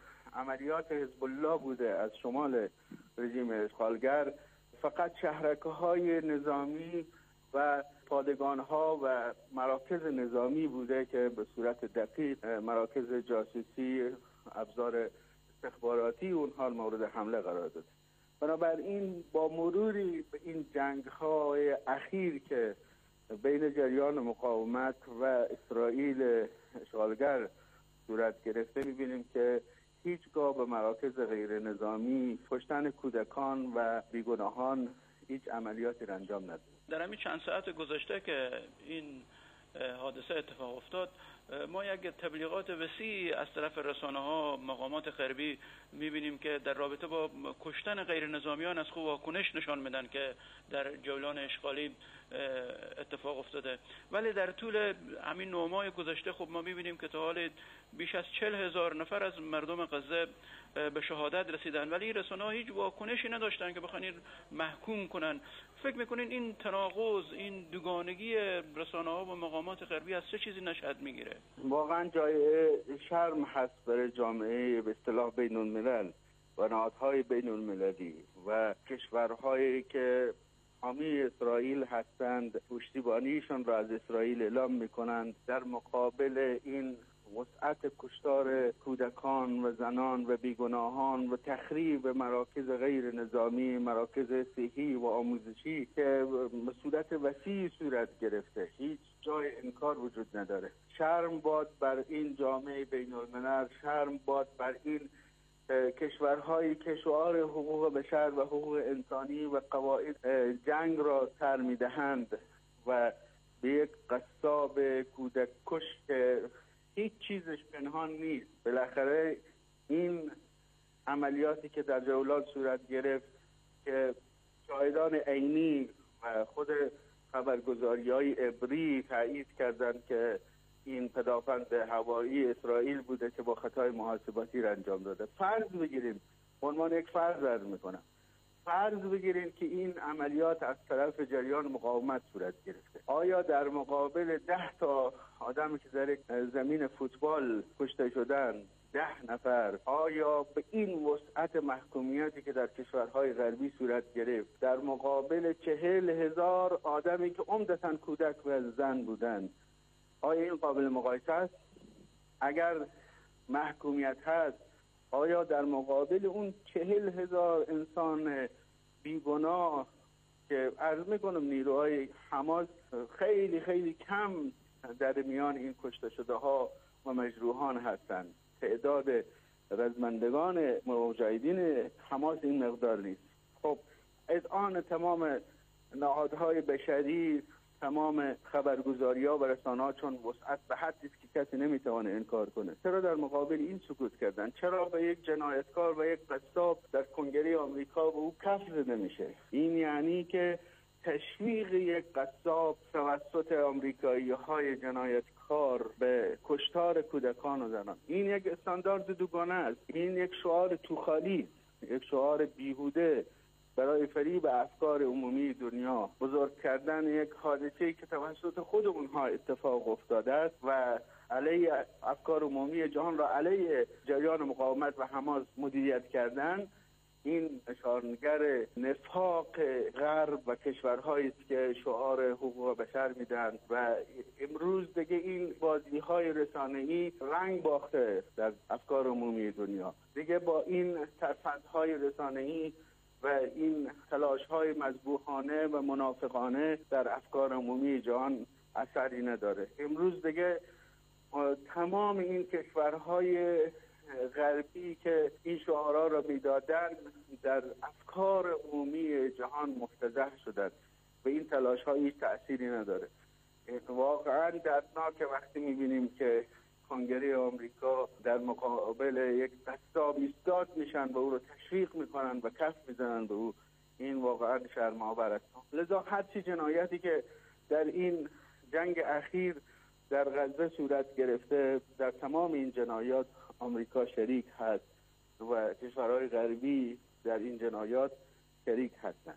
عملیات حزب الله بوده از شمال رژیم اشغالگر فقط شهرک‌های نظامی و پادگان‌ها و مراکز نظامی بوده که به صورت دقیق مراکز جاسوسی، ابزار استخباراتی اونها مورد حمله قرار داده. بنابراین با مروری به این جنگ‌های اخیر که بین جریان مقاومت و اسرائیل اشغالگر صورت گرفته می‌بینیم که هیچگاه به مراکز غیر نظامی، کشتن کودکان و بیگناهان هیچ عملیاتی را انجام نداد. در همین چند ساعت گذشته که این حادثه اتفاق افتاد، ما یک تبلیغات وسیع از طرف رسانه‌ها، مقامات غربی می‌بینیم که در رابطه با کشتن غیر نظامیان از خود واکنش نشان میدن که در جولان اشغالی اتفاق افتاده. ولی در طول همین 9 ماه گذشته خب ما می‌بینیم که تا حال بیش از 40,000 نفر از مردم غزه به شهادت رسیدن، ولی رسانه‌ها هیچ واکنشی نداشتن که بخوان محکوم کنن. فکر میکنین این تناقض، این دوگانگی رسانه‌ها و مقامات غربی از چه چیزی نشأت میگیره؟ واقعا جای شرم هست برای جامعه به اصطلاح بین الملل و نهادهای بین المللی و کشورهایی که حامی اسرائیل هستند، پشتیبانیشان را از اسرائیل اعلام میکنند در مقابل این وسعت کشتار کودکان و زنان و بیگناهان و تخریب مراکز غیر نظامی، مراکز صحی و آموزشی که به صورت وسیع صورت گرفته. هیچ جای انکار وجود نداره. شرم باد بر این جامعه بین الملل، شرم باد بر این کشورهایی که شعار حقوق بشر و حقوق انسانی و قواعد جنگ را سر میدهند و به یک قصاب کودک کش که هیچ چیزش پنهان نیست. بالاخره این عملیاتی که در جولان صورت گرفت که شاهدان عینی و خود خبرگزاری‌های عبری تایید کردند که این پدافند هوایی اسرائیل بوده که با خطای محاسباتی را انجام داده. فرض بگیریم، عنوان یک فرض عرض میکنم، فرض بگیریم که این عملیات از طرف جریان مقاومت صورت گرفته. آیا در مقابل 10 تا آدمی که در زمین فوتبال کشته شدن، 10 نفر، آیا به این وسعت محکومیتی که در کشورهای غربی صورت گرفت در مقابل 40,000 آدمی که عمدتاً کودک و زن بودند، آیا این قابل مقایسه است؟ اگر محکومیت هست، آیا در مقابل اون 40,000 انسان بیگناه که عرض میکنم نیروهای حماس خیلی خیلی کم در میان این کشته شده ها و مجروحان هستند، تعداد رزمندگان مجاهدین حماس این مقدار نیست. خب از آن تمام نهادهای بشری، تمام خبرگزاری‌ها و رسانه‌ها چون وسعت به حدی است که کسی نمیتونه انکار کنه، چرا در مقابل این سکوت کردن؟ چرا به یک جنایتکار و یک قصاب در کنگره آمریکا به او کف زده میشه؟ این یعنی که تشویق یک قصاب توسط آمریکایی‌های جنایتکار به کشتار کودکان و زنان، این یک استاندارد دوگانه است. این یک شعار توخالی، یک شعار بیهوده برای فریب افکار عمومی دنیا، بزرگ کردن یک حادثه‌ای که توسط خود اونها اتفاق افتاده است و علیه افکار عمومی جهان را علیه جریان مقاومت و حماس مدیریت کردن. این اشارنگر نفاق غرب و کشورهایی است که شعار حقوق بشر میدن و امروز دیگه این بازی‌های رسانه‌ای رنگ باخته در افکار عمومی دنیا. دیگه با این ترفندهای رسانه‌ای و این تلاش‌های مذبوحانه و منافقانه در افکار عمومی جهان اثری نداره. امروز دیگه تمام این کشورهای غربی که این شعارها را میدادن در افکار عمومی جهان مفتضح شدند و این تلاش‌ها هیچ تأثیری نداره. واقعا دردناکه وقتی میبینیم که کنگره آمریکا در مقابل یک قصاب ایستاد میشن و او رو تشویق میکنن و کف میزنن به او. این واقعا شرم‌آور است. لذا هرچی جنایتی که در این جنگ اخیر در غزه صورت گرفته، در تمام این جنایات آمریکا شریک هست و کشورهای غربی در این جنایات شریک هستند.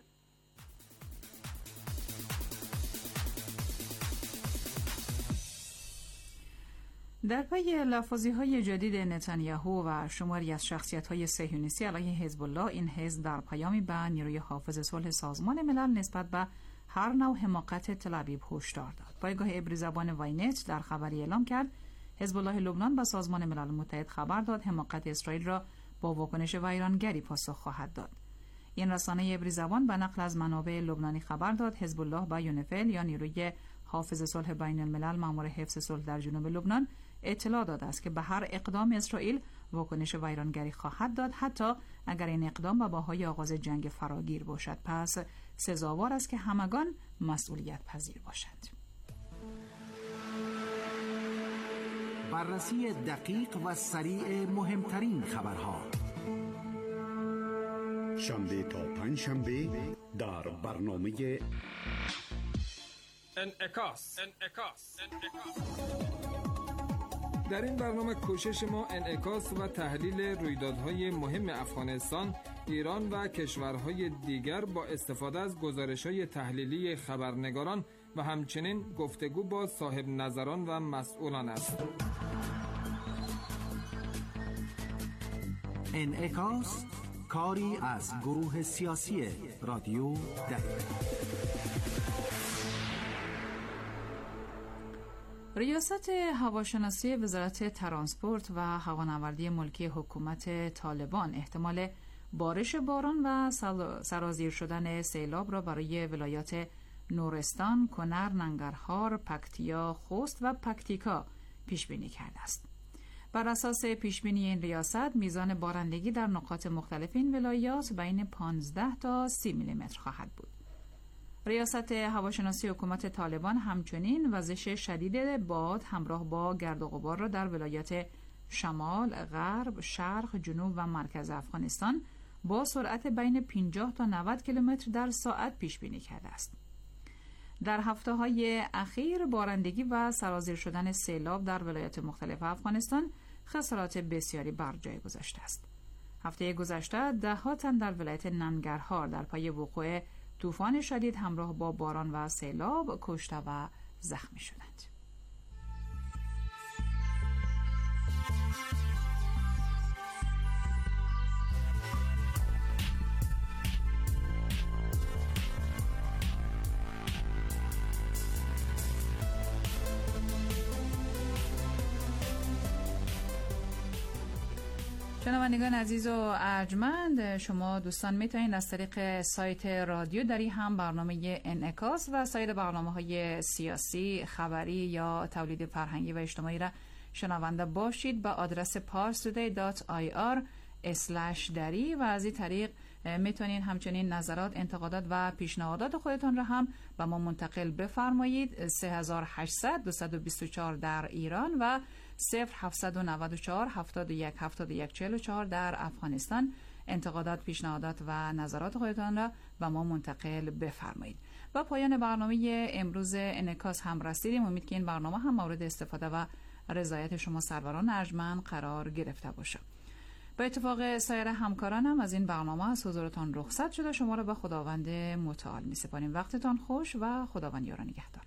در پی لفاظی‌های جدید نتانیاهو و شماری از شخصیت‌های صهیونیستی علیه حزب الله، این حزب در پیامی به نیروی حافظ صلح سازمان ملل نسبت به هر نوع حماقت تل‌آویو هشدار داد. پایگاه عبری زبان واینت در خبری اعلام کرد حزب الله لبنان به سازمان ملل متحد خبر داد حماقت اسرائیل را با واکنش ویرانگری پاسخ خواهد داد. این رسانه عبری زبان به نقل از منابع لبنانی خبر داد حزب الله به یونیفیل یا نیروی حافظ صلح بین الملل مأمور حفظ صلح در جنوب لبنان اطلاع داده است که به هر اقدام اسرائیل واکنش ویرانگری خواهد داد، حتی اگر این اقدام به بهای آغاز جنگ فراگیر باشد. پس سزاوار است که همگان مسئولیت پذیر باشد. بررسی دقیق و سریع مهمترین خبرها شنبه تا پنجشنبه در برنامه انعکاس. در این برنامه کوشش ما انعکاس و تحلیل رویدادهای مهم افغانستان، ایران و کشورهای دیگر با استفاده از گزارش‌های تحلیلی خبرنگاران و همچنین گفتگو با صاحب نظران و مسئولان است. انعکاس کاری از گروه سیاسی رادیو دری. ریاست هواشناسی وزارت ترانسپورت و هوانوردی ملکی حکومت طالبان احتمال بارش باران و سرازیر شدن سیلاب را برای ولایات نورستان، کنر، ننگرهار، پکتیا، خوست و پکتیکا پیش بینی کرده است. بر اساس پیش بینی این ریاست میزان بارندگی در نقاط مختلف این ولایات بین 15 تا 30 میلیمتر خواهد بود. ریاست هواشناسی حکومت طالبان همچنین وزش شدید باد همراه با گرد و غبار را در ولایات شمال، غرب، شرق، جنوب و مرکز افغانستان با سرعت بین 50 تا 90 کیلومتر در ساعت پیش بینی کرده است. در هفته‌های اخیر بارندگی و سرازیر شدن سیلاب در ولایات مختلف افغانستان خسارات بسیاری بر جای گذاشته است. هفته گذشته ده‌ها تن در ولایت ننگرهار در پی وقوع طوفان شدید همراه با باران و سیلاب کشته و زخمی شدند. شنوندگان عزیز و ارجمند، شما دوستان میتونید از طریق سایت رادیو دری هم برنامه انعکاس و سایر برنامه‌های سیاسی، خبری یا تولید فرهنگی و اجتماعی را شنونده باشید با آدرس parstoday.ir/dari و از این طریق میتونید همچنین نظرات، انتقادات و پیشنهادات خودتان را هم به ما منتقل بفرمایید. 3800 224 در ایران و 0794 71 71 44 در افغانستان انتقادات، پیشنهادات و نظرات خودتان را به ما منتقل بفرمایید. و پایان برنامه امروز انعکاس هم رسیدیم. امید که این برنامه هم مورد استفاده و رضایت شما سروران ارجمند قرار گرفته باشه. به اتفاق سایر همکارانم از این برنامه از حضورتان رخصت شده. شما را به خداوند متعال می سپاریم. وقتتان خوش و خداوند یار و نگهدار.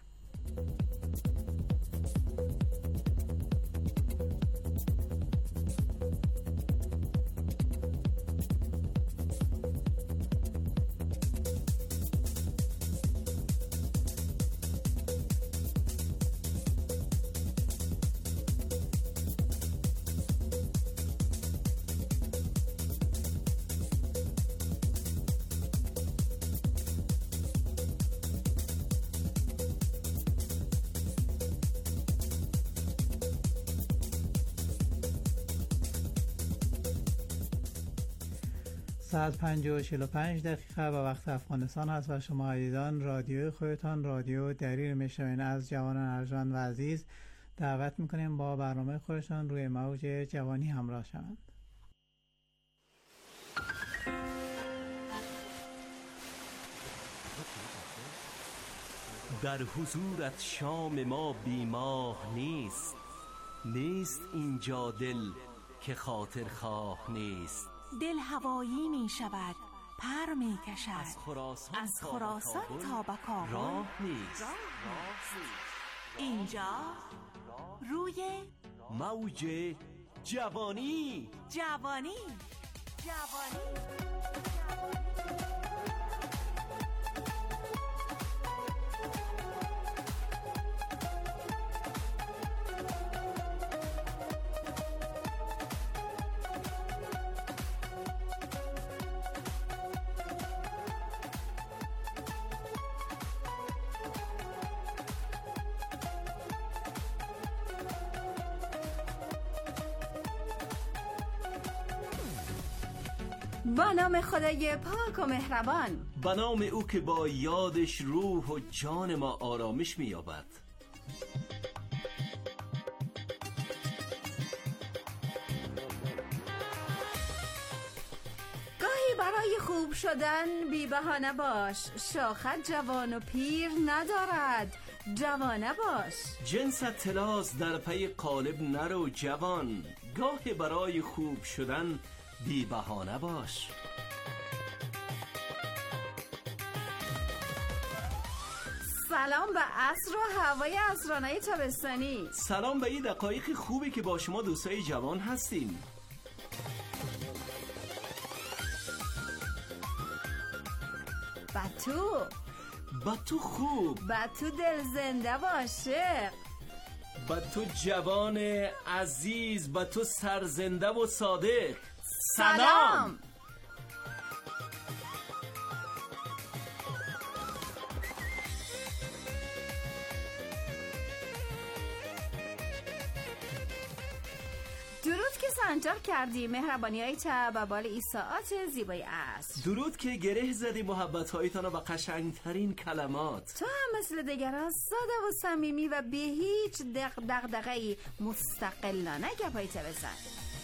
ساعت 5:45 به وقت افغانستان هست و شما عزیزان رادیو خودتان رادیو دری میشنوین. از جوانان ارجمند و عزیز دعوت میکنیم با برنامه خودشان روی موج جوانی همراه شوند. در حضورت شام ما بیماه نیست، نیست اینجا دل که خاطر خواه نیست. دل هوایی می شود، پر می کشد، از خراسان تا به کابل راه نیست. اینجا روی موج جوانی. با نام خدای پاک و مهربان، به نام او که با یادش روح و جان ما آرامش می‌یابد. گاهی برای خوب شدن بی بهانه باش، شاخت جوان و پیر ندارد، جوانه باش. جنس طلاست در پی قالب نرو جوان، گاهی برای خوب شدن بی بهانه باش. سلام به عصر و هوای عصرانه تابستانی. سلام به این دقایق خوبی که با شما دوستای جوان هستیم. بطو خوب، بطو دل زنده باشه، بطو جوان عزیز، بطو سرزنده و صادق. سلام. درود که سنجار کردی مهربانی های تبابال ایساعات زیبای عصر. درود که گره زدی محبت هایتان و قشنگترین کلمات. تو هم مثل دیگران ساده و صمیمی و به هیچ دغدغه‌ای مستقلانه گپایت بزن.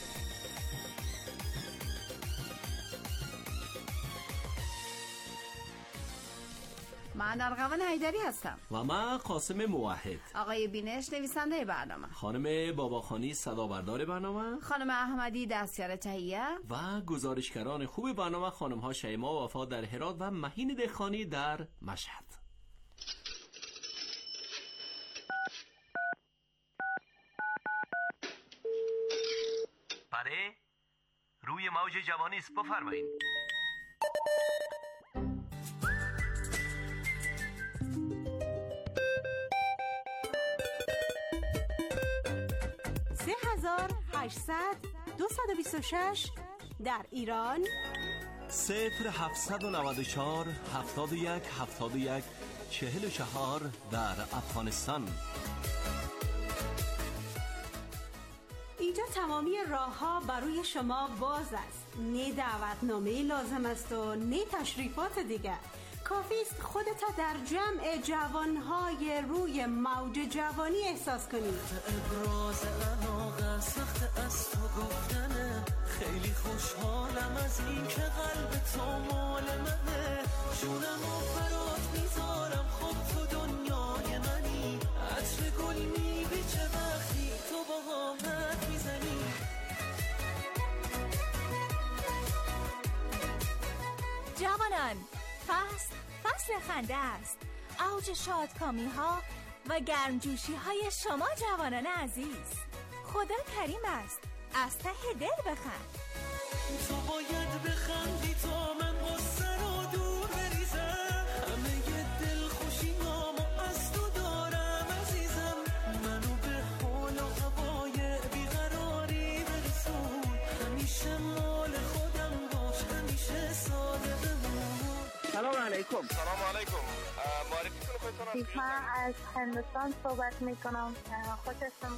من ارغوان حیدری هستم و من قاسم موحد. آقای بینش نویسنده برنامه، خانم باباخانی صدابردار برنامه، خانم احمدی دستیار تهیه و گزارشگران خوب برنامه خانم ها شیما وفا در هرات و مهین دهخانی در مشهد. بله روی موج جوانی است، بفرمایید. در ایران 0794 71 71 44 در افغانستان. اینجا تمامی راه ها برای شما باز است. نه دعوتنامه لازم است و نه تشریفات دیگر. کافی است خودت در جمع جوانهای روی موج جوانی احساس کنید. ابراز علاقه سخت از تو گفتنه، خیلی خوشحالم از این که قلب تو مال منه، جونم و فرات میذارم خب تو دنیای منی، عطر گل میبیچه وقتی تو با حامت میزنی. جوانان، فصل خنده است، اوج شادکامی ها و گرمجوشی های شما جوانان عزیز. خدا کریم است، از ته دل بخند. تو باید بخندی تا من غصه رو دور بریزم، همه ی دل خوشی نامو از تو دارم عزیزم، منو به حال و هوای بیقراری برسون، همیشه مال خودم باش، همیشه ساده بمون. سلام علیکم. سلام علیکم. معرفی کنم خودتون. من از هندوستان صحبت میکنم. خوشحالم